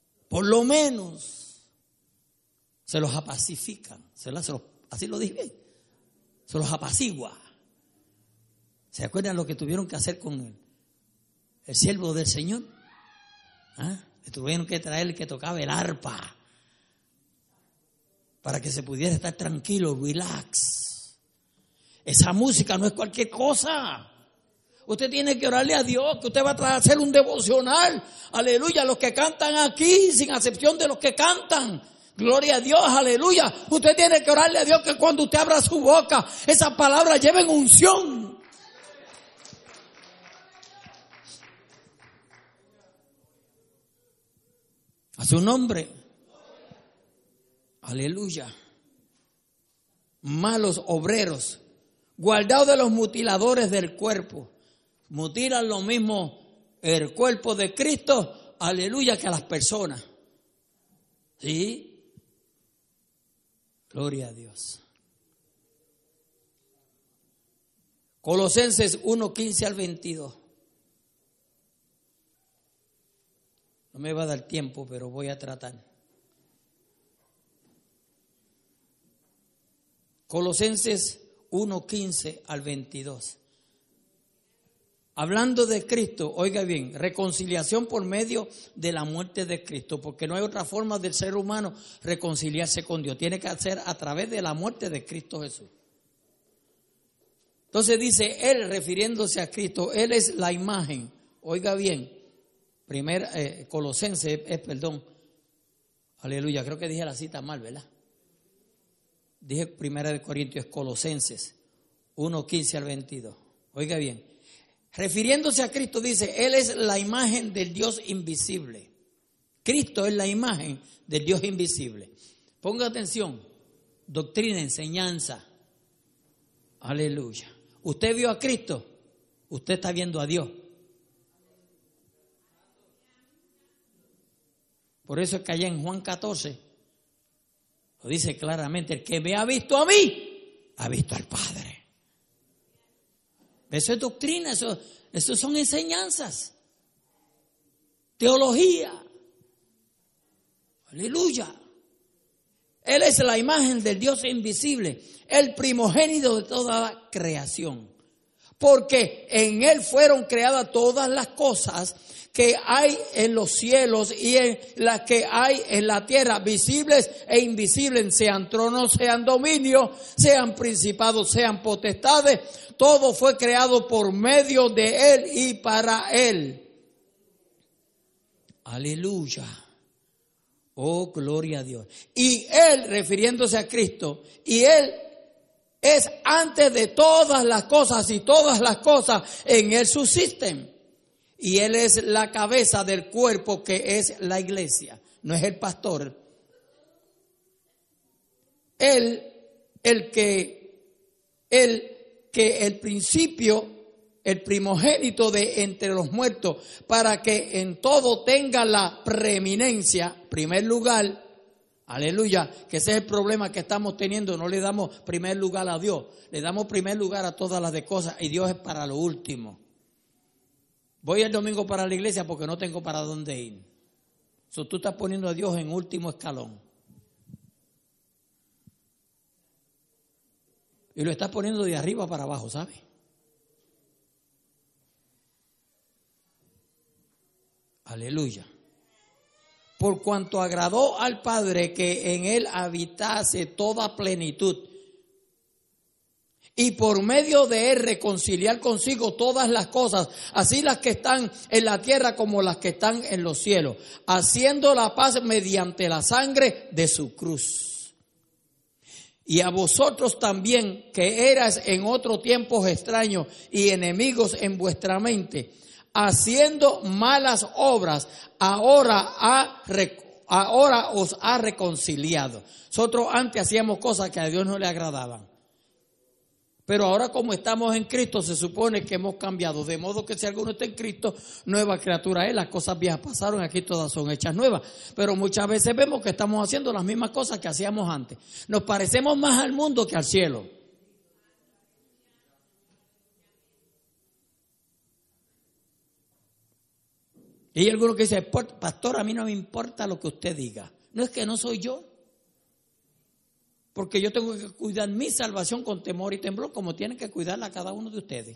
se los apacifican. Así lo dije. Se los apacigua. ¿Se acuerdan lo que tuvieron que hacer con el siervo del Señor? Le tuvieron que traer el que tocaba el arpa. Para que se pudiera estar tranquilo, relax. Esa música no es cualquier cosa. Usted tiene que orarle a Dios, que usted va a hacer un devocional. Aleluya, los que cantan aquí, sin excepción de los que cantan. Gloria a Dios, aleluya. Usted tiene que orarle a Dios que cuando usted abra su boca, esas palabras lleven unción. A su nombre. Aleluya. Malos obreros. Guardaos de los mutiladores del cuerpo. Mutilan lo mismo el cuerpo de Cristo, aleluya, que a las personas. ¿Sí? Gloria a Dios. Colosenses 1:15 al 22. No me va a dar tiempo, pero voy a tratar. Colosenses 1:15 al 22. Hablando de Cristo, oiga bien, reconciliación por medio de la muerte de Cristo, porque no hay otra forma del ser humano reconciliarse con Dios. Tiene que ser a través de la muerte de Cristo Jesús. Entonces dice él, refiriéndose a Cristo, él es la imagen. Oiga bien, Colosenses, aleluya, creo que dije la cita mal, ¿verdad? Dije 1 Corintios, Colosenses 1:15 al 22. Oiga bien, refiriéndose a Cristo dice, él es la imagen del Dios invisible. Cristo es la imagen del Dios invisible. Ponga atención, doctrina, enseñanza. Aleluya. Usted vio a Cristo, usted está viendo a Dios. Por eso es que allá en Juan 14 lo dice claramente, el que me ha visto a mí, ha visto al Padre. Eso es doctrina, eso son enseñanzas, teología. Aleluya. Él es la imagen del Dios invisible, el primogénito de toda la creación. Porque en Él fueron creadas todas las cosas que hay en los cielos y en las que hay en la tierra, visibles e invisibles, sean tronos, sean dominios, sean principados, sean potestades. Todo fue creado por medio de Él y para Él. Aleluya. Oh, gloria a Dios. Y Él, refiriéndose a Cristo, y Él es antes de todas las cosas y todas las cosas en Él subsisten. Y Él es la cabeza del cuerpo que es la iglesia, no es el pastor. Él, el principio, el primogénito de entre los muertos, para que en todo tenga la preeminencia, primer lugar. Aleluya, que ese es el problema que estamos teniendo, no le damos primer lugar a Dios, le damos primer lugar a todas las de cosas y Dios es para lo último. Voy el domingo para la iglesia porque no tengo para dónde ir. Tú estás poniendo a Dios en último escalón. Y lo estás poniendo de arriba para abajo, ¿sabes? Aleluya. Por cuanto agradó al Padre que en Él habitase toda plenitud, y por medio de Él reconciliar consigo todas las cosas, así las que están en la tierra como las que están en los cielos, haciendo la paz mediante la sangre de su cruz. Y a vosotros también, que eras en otro tiempo extraños y enemigos en vuestra mente, haciendo malas obras, ahora os ha reconciliado. Nosotros antes hacíamos cosas que a Dios no le agradaban. Pero ahora como estamos en Cristo se supone que hemos cambiado. De modo que si alguno está en Cristo, nueva criatura es. Las cosas viejas pasaron, aquí todas son hechas nuevas. Pero muchas veces vemos que estamos haciendo las mismas cosas que hacíamos antes. Nos parecemos más al mundo que al cielo. Y hay algunos que dicen, pastor, a mí no me importa lo que usted diga. No, es que no soy yo. Porque yo tengo que cuidar mi salvación con temor y temblor, como tiene que cuidarla a cada uno de ustedes.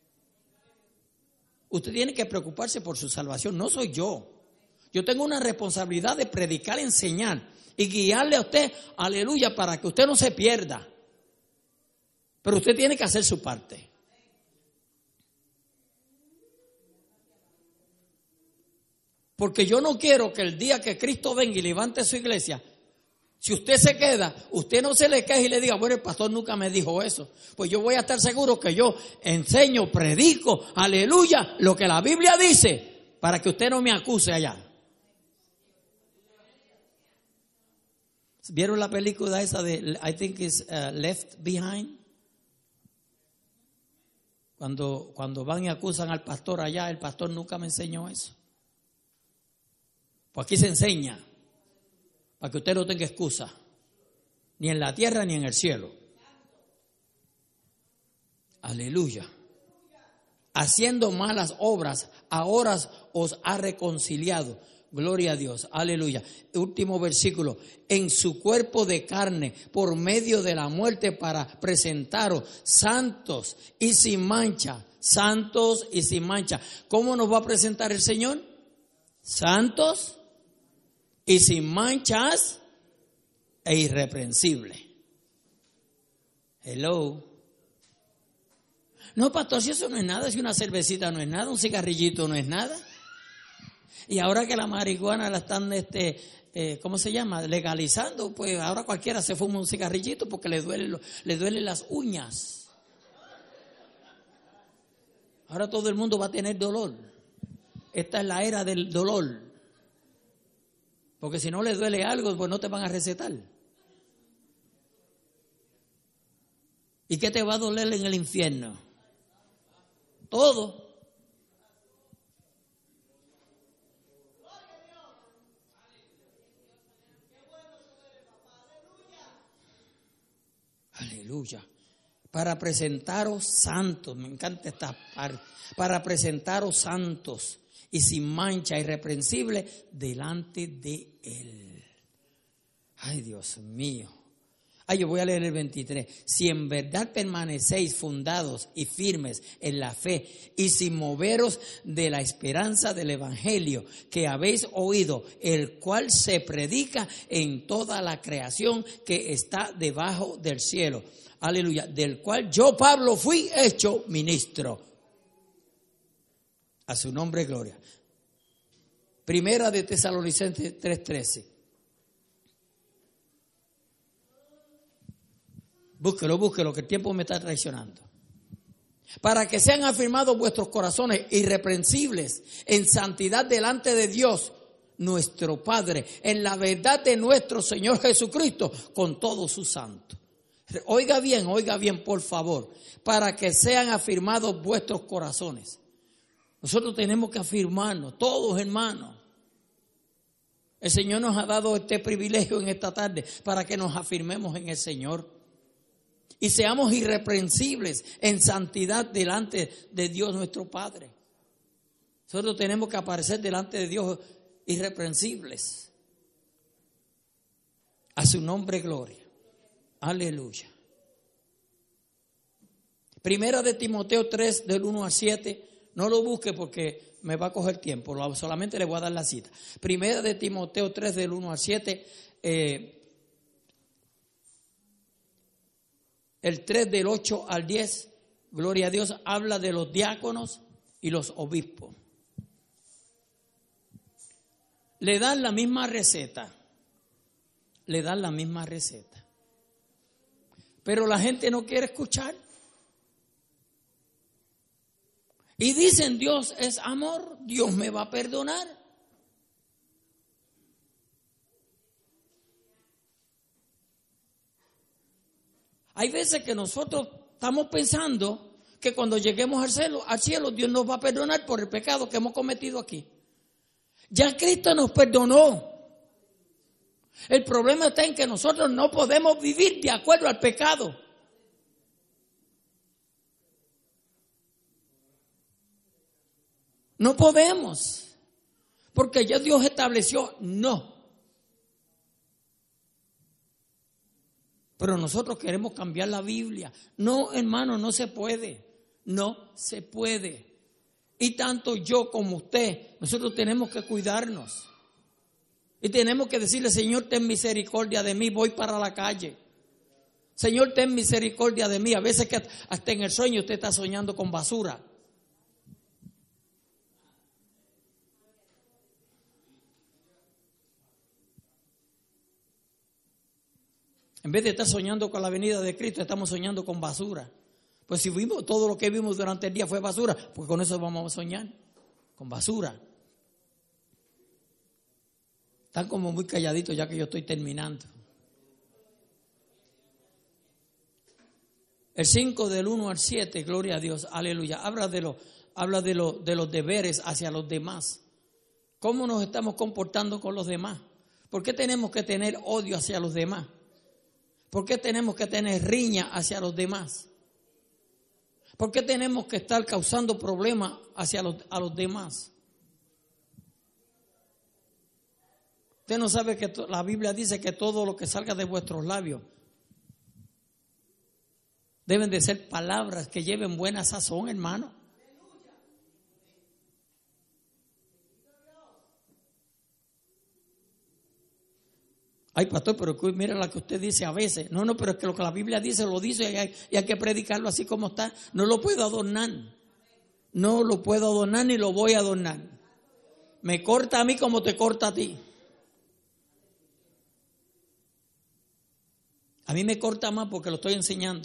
Usted tiene que preocuparse por su salvación, no soy yo. Yo tengo una responsabilidad de predicar, enseñar y guiarle a usted, aleluya, para que usted no se pierda. Pero usted tiene que hacer su parte. Porque yo no quiero que el día que Cristo venga y levante su iglesia, si usted se queda, usted no se le queje y le diga, bueno, el pastor nunca me dijo eso. Pues yo voy a estar seguro que yo enseño, predico, aleluya, lo que la Biblia dice, para que usted no me acuse allá. ¿Vieron la película esa de, I think it's Left Behind? Cuando van y acusan al pastor allá, el pastor nunca me enseñó eso. Pues aquí se enseña, para que usted no tenga excusa, ni en la tierra ni en el cielo. Aleluya. Haciendo malas obras, ahora os ha reconciliado. Gloria a Dios, aleluya. Último versículo. En su cuerpo de carne, por medio de la muerte, para presentaros santos y sin mancha. Santos y sin mancha. ¿Cómo nos va a presentar el Señor? Santos y sin manchas e irreprensibles. Hello. No, pastor, si eso no es nada, si una cervecita no es nada, un cigarrillito no es nada. Y ahora que la marihuana la están, ¿cómo se llama? Legalizando, pues ahora cualquiera se fuma un cigarrillito porque le duelen las uñas. Ahora todo el mundo va a tener dolor. Esta es la era del dolor. Porque si no le duele algo, pues no te van a recetar. ¿Y qué te va a doler en el infierno? Todo. Aleluya. Para presentaros santos, me encanta esta parte, para presentaros santos y sin mancha, irreprensible delante de Él. Ay, Dios mío. Ay, yo voy a leer el 23. Si en verdad permanecéis fundados y firmes en la fe y sin moveros de la esperanza del evangelio que habéis oído, el cual se predica en toda la creación que está debajo del cielo. Aleluya. Del cual yo, Pablo, fui hecho ministro. A su nombre, gloria. Primera de Tesalonicenses 3:13. Búsquelo, que el tiempo me está traicionando. Para que sean afirmados vuestros corazones irreprensibles en santidad delante de Dios, nuestro Padre, en la verdad de nuestro Señor Jesucristo, con todos sus santos. Oiga bien, por favor, para que sean afirmados vuestros corazones. Nosotros tenemos que afirmarnos, todos hermanos. El Señor nos ha dado este privilegio en esta tarde para que nos afirmemos en el Señor. Y seamos irreprensibles en santidad delante de Dios nuestro Padre. Nosotros tenemos que aparecer delante de Dios irreprensibles. A su nombre gloria. Aleluya. Primera de Timoteo 3, del 1 al 7. No lo busque porque me va a coger tiempo. Solamente le voy a dar la cita. Primera de Timoteo 3, del 1 al 7. El 3 del 8 al 10, gloria a Dios, habla de los diáconos y los obispos. Le dan la misma receta. Pero la gente no quiere escuchar. Y dicen, Dios es amor, Dios me va a perdonar. Hay veces que nosotros estamos pensando que cuando lleguemos al cielo Dios nos va a perdonar por el pecado que hemos cometido aquí. Ya Cristo nos perdonó. El problema está en que nosotros no podemos vivir de acuerdo al pecado. No podemos, porque ya Dios estableció no. Pero nosotros queremos cambiar la Biblia. No, hermano, no se puede. No se puede. Y tanto yo como usted, nosotros tenemos que cuidarnos. Y tenemos que decirle, Señor, ten misericordia de mí, voy para la calle. Señor, ten misericordia de mí. A veces que hasta en el sueño usted está soñando con basura. En vez de estar soñando con la venida de Cristo, estamos soñando con basura. Pues si vimos todo lo que vimos durante el día fue basura, pues con eso vamos a soñar, con basura. Están como muy calladitos ya que yo estoy terminando. El 5 del 1 al 7, gloria a Dios, aleluya. Habla de los deberes hacia los demás. ¿Cómo nos estamos comportando con los demás? ¿Por qué tenemos que tener odio hacia los demás? ¿Por qué tenemos que tener riña hacia los demás? ¿Por qué tenemos que estar causando problemas a los demás? Usted no sabe que la Biblia dice que todo lo que salga de vuestros labios deben de ser palabras que lleven buena sazón, hermano. Ay, pastor, pero mira lo que usted dice a veces. No, pero es que lo que la Biblia dice, lo dice y hay que predicarlo así como está. No lo puedo adornar. No lo puedo adornar ni lo voy a adornar. Me corta a mí como te corta a ti. A mí me corta más porque lo estoy enseñando.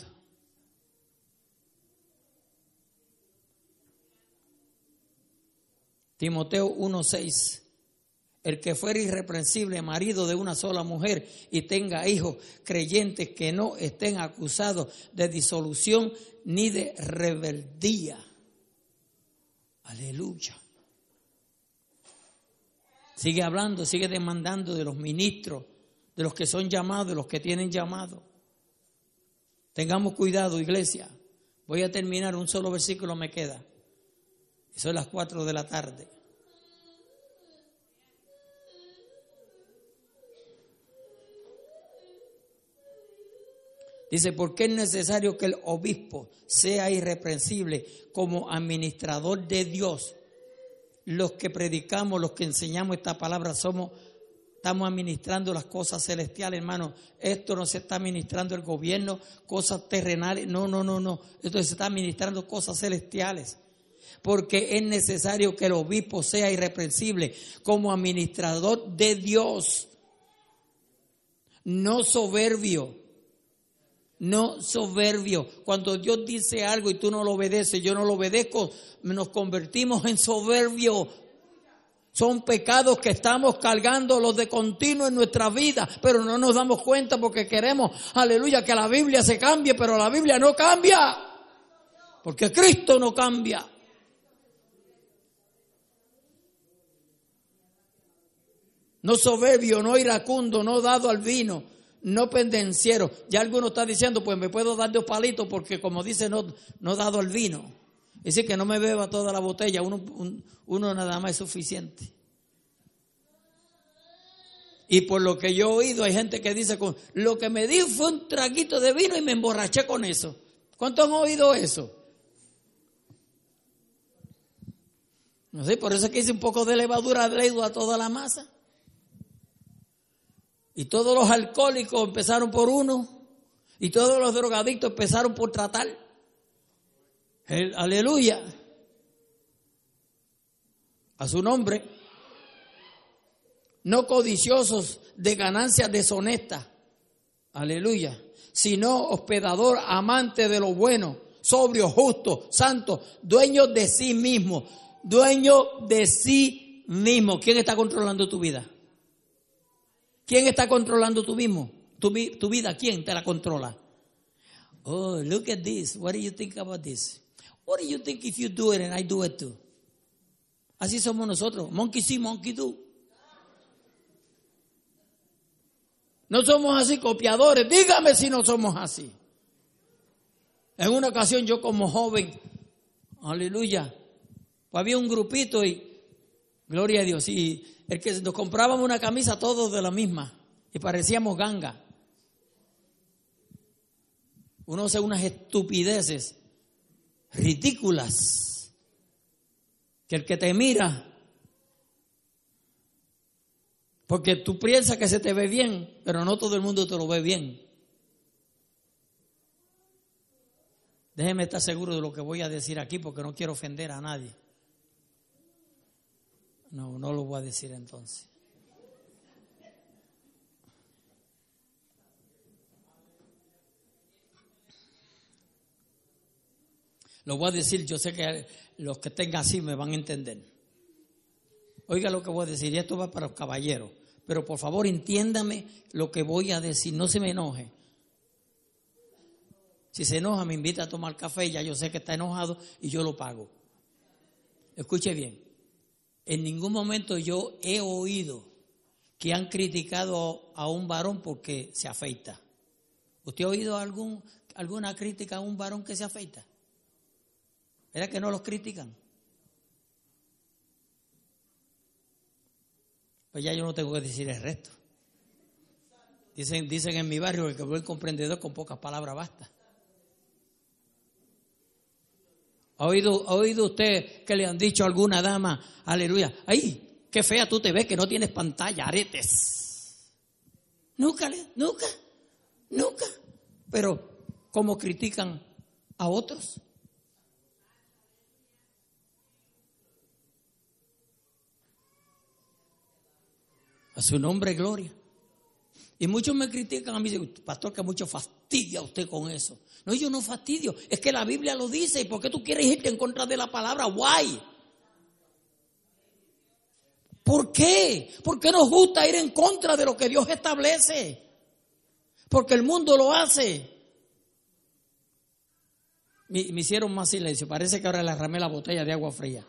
Timoteo 1:6. El que fuera irreprensible, marido de una sola mujer y tenga hijos creyentes que no estén acusados de disolución ni de rebeldía. Aleluya. Sigue hablando, sigue demandando de los ministros, de los que son llamados, de los que tienen llamado. Tengamos cuidado, iglesia. Voy a terminar, un solo versículo me queda. Y son las 4 de la tarde. Dice, porque es necesario que el obispo sea irreprensible como administrador de Dios. Los que predicamos, los que enseñamos esta palabra, estamos administrando las cosas celestiales, hermano. Esto no se está administrando el gobierno, cosas terrenales. No. Esto se está administrando cosas celestiales. Porque es necesario que el obispo sea irreprensible como administrador de Dios. No soberbio. No soberbio. Cuando Dios dice algo y tú no lo obedeces, yo no lo obedezco, nos convertimos en soberbios. Son pecados que estamos cargando los de continuo en nuestra vida, pero no nos damos cuenta porque queremos, aleluya, que la Biblia se cambie, pero la Biblia no cambia, porque Cristo no cambia. No soberbio, no iracundo, no dado al vino, no pendenciero. Ya alguno está diciendo, pues me puedo dar 2 palitos porque como dice, no dado al vino. Es decir, que no me beba toda la botella, uno nada más es suficiente. Y por lo que yo he oído, hay gente que dice, lo que me di fue un traguito de vino y me emborraché con eso. ¿Cuántos han oído eso? No sé, por eso es que hice un poco de levadura de a toda la masa. Y todos los alcohólicos empezaron por uno. Y todos los drogadictos empezaron por tratar. Aleluya. A su nombre. No codiciosos de ganancias deshonestas. Aleluya. Sino hospedador, amante de lo bueno, sobrio, justo, santo, dueño de sí mismo. Dueño de sí mismo. ¿Quién está controlando tu vida? ¿Quién está controlando tu vida? ¿Quién te la controla? Oh, look at this. What do you think about this? What do you think if you do it and I do it too? Así somos nosotros. Monkey see, monkey do. No somos así copiadores. Dígame si no somos así. En una ocasión yo como joven, aleluya, pues había un grupito y gloria a Dios, y el que nos comprábamos una camisa todos de la misma y parecíamos ganga. Uno hace unas estupideces ridículas que el que te mira, porque tú piensas que se te ve bien, pero no todo el mundo te lo ve bien. Déjeme estar seguro de lo que voy a decir aquí porque no quiero ofender a nadie. No lo voy a decir entonces. Lo voy a decir, yo sé que los que tengan así me van a entender. Oiga lo que voy a decir, y esto va para los caballeros. Pero por favor entiéndame lo que voy a decir, no se me enoje. Si se enoja me invita a tomar café, ya yo sé que está enojado y yo lo pago. Escuche bien. En ningún momento yo he oído que han criticado a un varón porque se afeita. ¿Usted ha oído alguna crítica a un varón que se afeita? ¿Era que no los critican? Pues ya yo no tengo que decir el resto. Dicen en mi barrio que el buen comprendedor con pocas palabras basta. ¿Ha oído usted que le han dicho a alguna dama, aleluya, ay, qué fea tú te ves que no tienes pantalla, aretes? Nunca. Pero, ¿cómo critican a otros? A su nombre, gloria. Y muchos me critican a mí, dicen, pastor, que mucho fastidia usted con eso. No, yo no fastidio, es que la Biblia lo dice. ¿Y por qué tú quieres irte en contra de la palabra? Why? ¿Por qué? ¿Por qué nos gusta ir en contra de lo que Dios establece? Porque el mundo lo hace. Me hicieron más silencio, parece que ahora le arramé la botella de agua fría.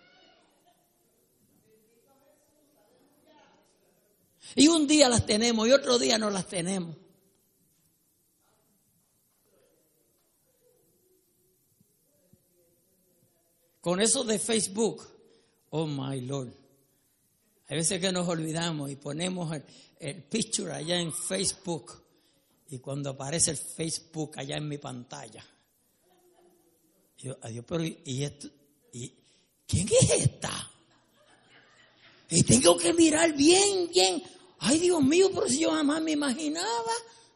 Y un día las tenemos y otro día no las tenemos. Con eso de Facebook, oh my Lord. Hay veces que nos olvidamos y ponemos el picture allá en Facebook. Y cuando aparece el Facebook allá en mi pantalla. Yo, adiós, pero ¿y esto? ¿Y quién es esta? Y tengo que mirar bien. Ay, Dios mío, pero si yo jamás me imaginaba.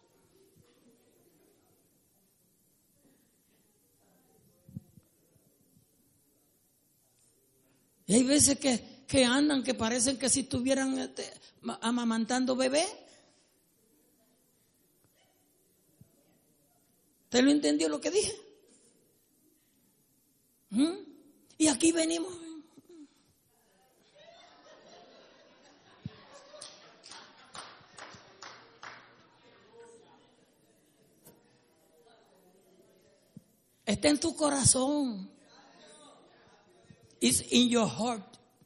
Y hay veces que andan, que parecen que si estuvieran amamantando bebé. ¿Usted lo entendió lo que dije? Y aquí venimos. Está en tu corazón. It's in your heart.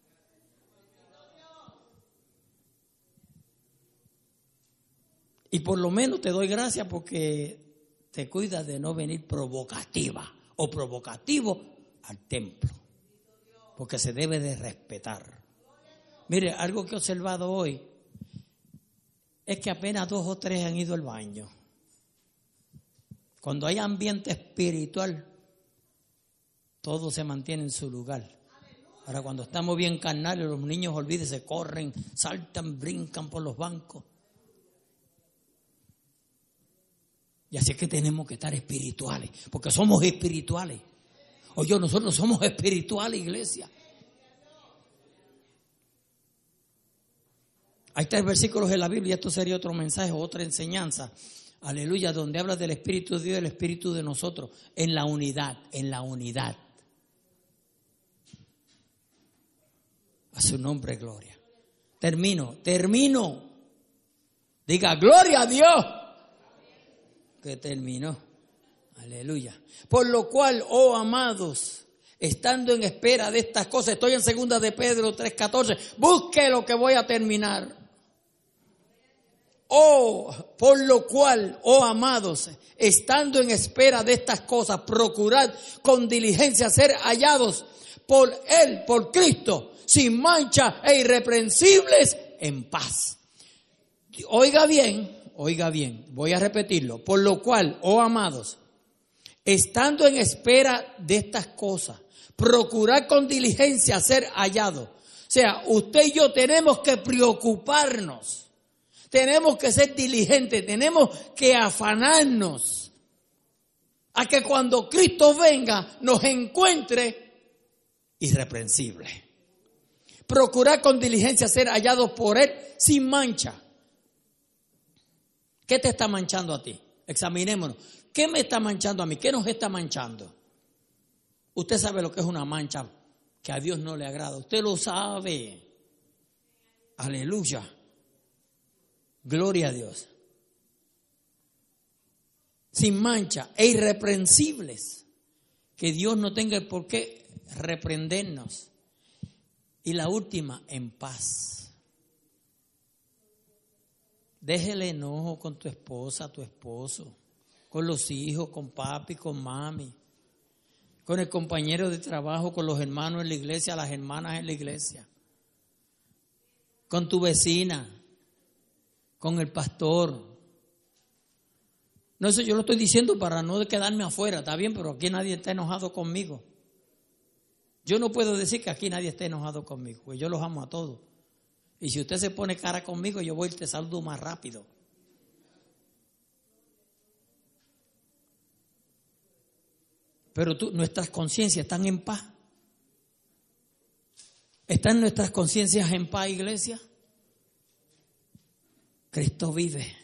Y por lo menos te doy gracias porque te cuidas de no venir provocativa o provocativo al templo. Porque se debe de respetar. Mire, algo que he observado hoy es que apenas 2 o 3 han ido al baño. Cuando hay ambiente espiritual, todo se mantiene en su lugar. Ahora, cuando estamos bien carnales, los niños, olvídense, corren, saltan, brincan por los bancos. Y así es que tenemos que estar espirituales, porque somos espirituales. Oye, nosotros somos espirituales, iglesia. Hay 3 versículos en la Biblia, esto sería otro mensaje, otra enseñanza. Aleluya, donde habla del Espíritu de Dios y del Espíritu de nosotros, en la unidad. A su nombre, gloria. Termino. Diga, gloria a Dios. Que terminó. Aleluya. Por lo cual, oh amados, estando en espera de estas cosas, estoy en 2 de Pedro 3:14, busque lo que voy a terminar. Por lo cual, oh amados, estando en espera de estas cosas, procurad con diligencia ser hallados por Él, por Cristo, sin mancha e irreprensibles en paz. Oiga bien, voy a repetirlo. Por lo cual, oh amados, estando en espera de estas cosas, procurad con diligencia ser hallados. O sea, usted y yo tenemos que preocuparnos. Tenemos que ser diligentes, tenemos que afanarnos a que cuando Cristo venga nos encuentre irreprensible. Procurar con diligencia ser hallados por Él sin mancha. ¿Qué te está manchando a ti? Examinémonos. ¿Qué me está manchando a mí? ¿Qué nos está manchando? Usted sabe lo que es una mancha que a Dios no le agrada. Usted lo sabe. Aleluya. Gloria a Dios. Sin mancha e irreprensibles. Que Dios no tenga el por qué reprendernos. Y la última, en paz. Deje el enojo con tu esposa, tu esposo, con los hijos, con papi, con mami, con el compañero de trabajo, con los hermanos en la iglesia, las hermanas en la iglesia. con tu vecina, con el pastor. No, eso yo lo estoy diciendo para no quedarme afuera, está bien, pero aquí nadie está enojado conmigo. Yo no puedo decir que aquí nadie esté enojado conmigo, porque yo los amo a todos. Y si usted se pone cara conmigo, yo voy y te saludo más rápido. Pero nuestras conciencias están en paz. ¿Están nuestras conciencias en paz, iglesia? Cristo vive.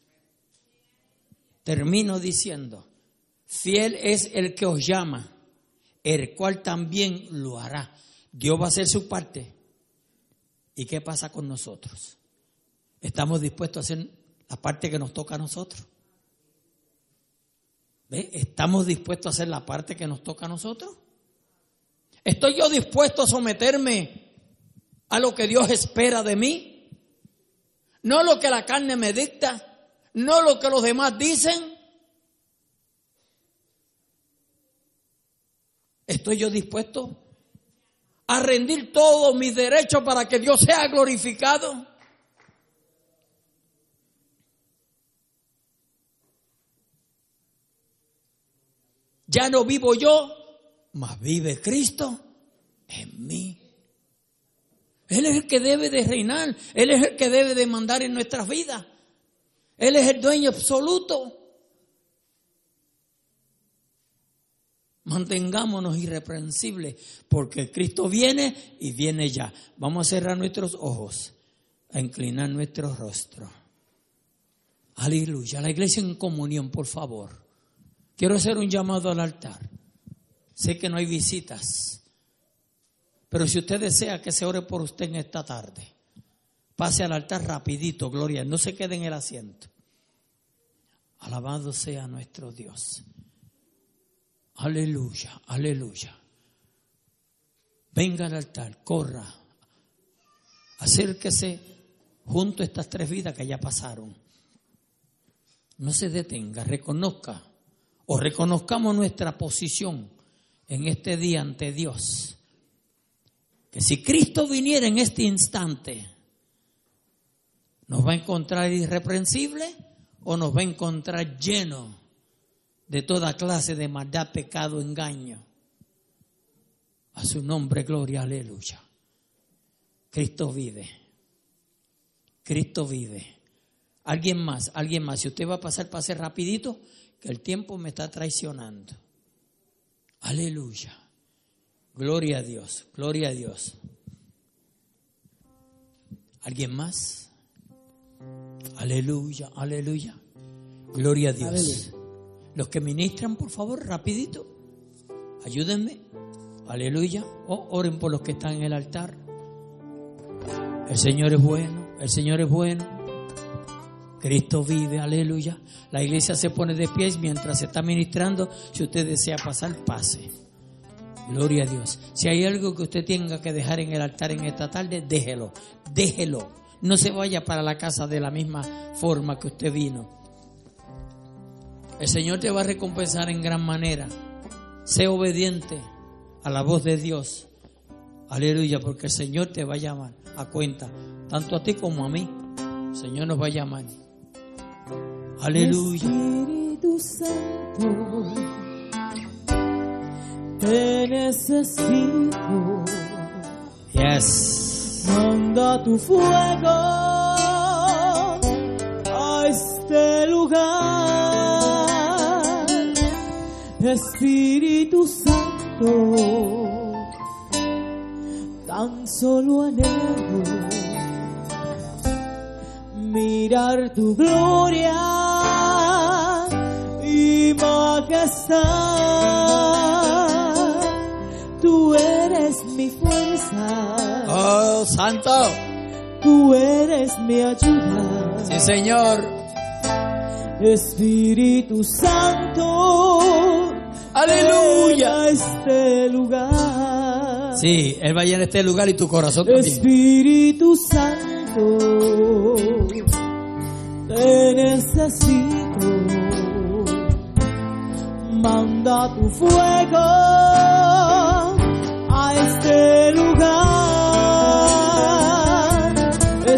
Termino diciendo, fiel es el que os llama, el cual también lo hará. Dios va a hacer su parte. ¿Y qué pasa con nosotros? ¿Estamos dispuestos a hacer la parte que nos toca a nosotros? ¿Ve? ¿Estamos dispuestos a hacer la parte que nos toca a nosotros? ¿Estoy yo dispuesto a someterme a lo que Dios espera de mí? No lo que la carne me dicta, no lo que los demás dicen. ¿Estoy yo dispuesto a rendir todos mis derechos para que Dios sea glorificado? Ya no vivo yo, mas vive Cristo en mí. Él es el que debe de reinar, Él es el que debe de mandar en nuestras vidas. Él es el dueño absoluto. Mantengámonos irreprensibles, porque Cristo viene y viene ya. Vamos a cerrar nuestros ojos, a inclinar nuestro rostro. Aleluya. La iglesia en comunión, por favor. Quiero hacer un llamado al altar. Sé que no hay visitas, pero si usted desea que se ore por usted en esta tarde, pase al altar rapidito, gloria. No se quede en el asiento. Alabado sea nuestro Dios. Aleluya, aleluya. Venga al altar, corra. Acérquese junto a estas tres vidas que ya pasaron. No se detenga, reconozca o reconozcamos nuestra posición en este día ante Dios. Que si Cristo viniera en este instante, ¿nos va a encontrar irreprensible o nos va a encontrar lleno de toda clase de maldad, pecado, engaño? A su nombre, gloria, aleluya. Cristo vive. Cristo vive. Alguien más. Si usted va a pasar, pase rapidito, que el tiempo me está traicionando. Aleluya. Gloria a Dios, gloria a Dios. ¿Alguien más? Aleluya, aleluya. Gloria a Dios. Aleluya. Los que ministran, por favor, rapidito, ayúdenme. Aleluya. Oren por los que están en el altar. El Señor es bueno, el Señor es bueno. Cristo vive, aleluya. La iglesia se pone de pies mientras se está ministrando. Si usted desea pasar, pase. Gloria a Dios. Si hay algo que usted tenga que dejar en el altar en esta tarde, déjelo. No se vaya para la casa de la misma forma que usted vino. El Señor te va a recompensar en gran manera. Sé obediente a la voz de Dios. Aleluya, porque el Señor te va a llamar a cuenta, tanto a ti como a mí. El Señor nos va a llamar. Aleluya. Espíritu Santo, te necesito. Yes. Manda tu fuego a este lugar. Espíritu Santo, tan solo anhelo mirar tu gloria y majestad. Tú eres mi fuerza. Oh, Santo. Tú eres mi ayuda. Sí, Señor. Espíritu Santo, aleluya. ven a este lugar. Sí, Él va a llenar este lugar y tu corazón también. Espíritu Santo, te necesito. Manda tu fuego a este lugar.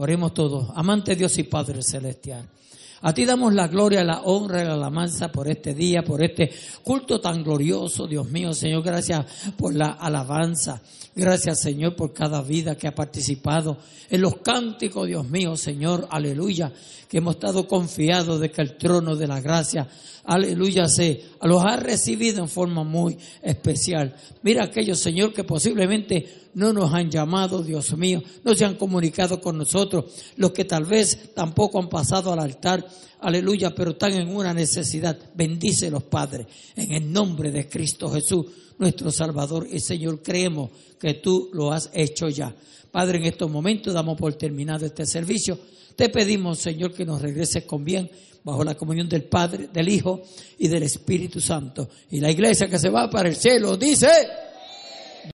Oremos todos. Amante Dios y Padre Celestial, a ti damos la gloria, la honra y la alabanza por este día, por este culto tan glorioso, Dios mío, Señor. Gracias por la alabanza. Gracias, Señor, por cada vida que ha participado en los cánticos, Dios mío, Señor, aleluya, que hemos estado confiados de que el trono de la gracia, aleluya, los ha recibido en forma muy especial. Mira aquellos, Señor, que posiblemente no nos han llamado, Dios mío, no se han comunicado con nosotros, los que tal vez tampoco han pasado al altar, aleluya, pero están en una necesidad. Bendícelos, Padre, en el nombre de Cristo Jesús, nuestro Salvador y Señor. Creemos que tú lo has hecho ya. Padre, en estos momentos damos por terminado este servicio. Te pedimos, Señor, que nos regreses con bien, bajo la comunión del Padre, del Hijo y del Espíritu Santo. Y la iglesia que se va para el cielo dice...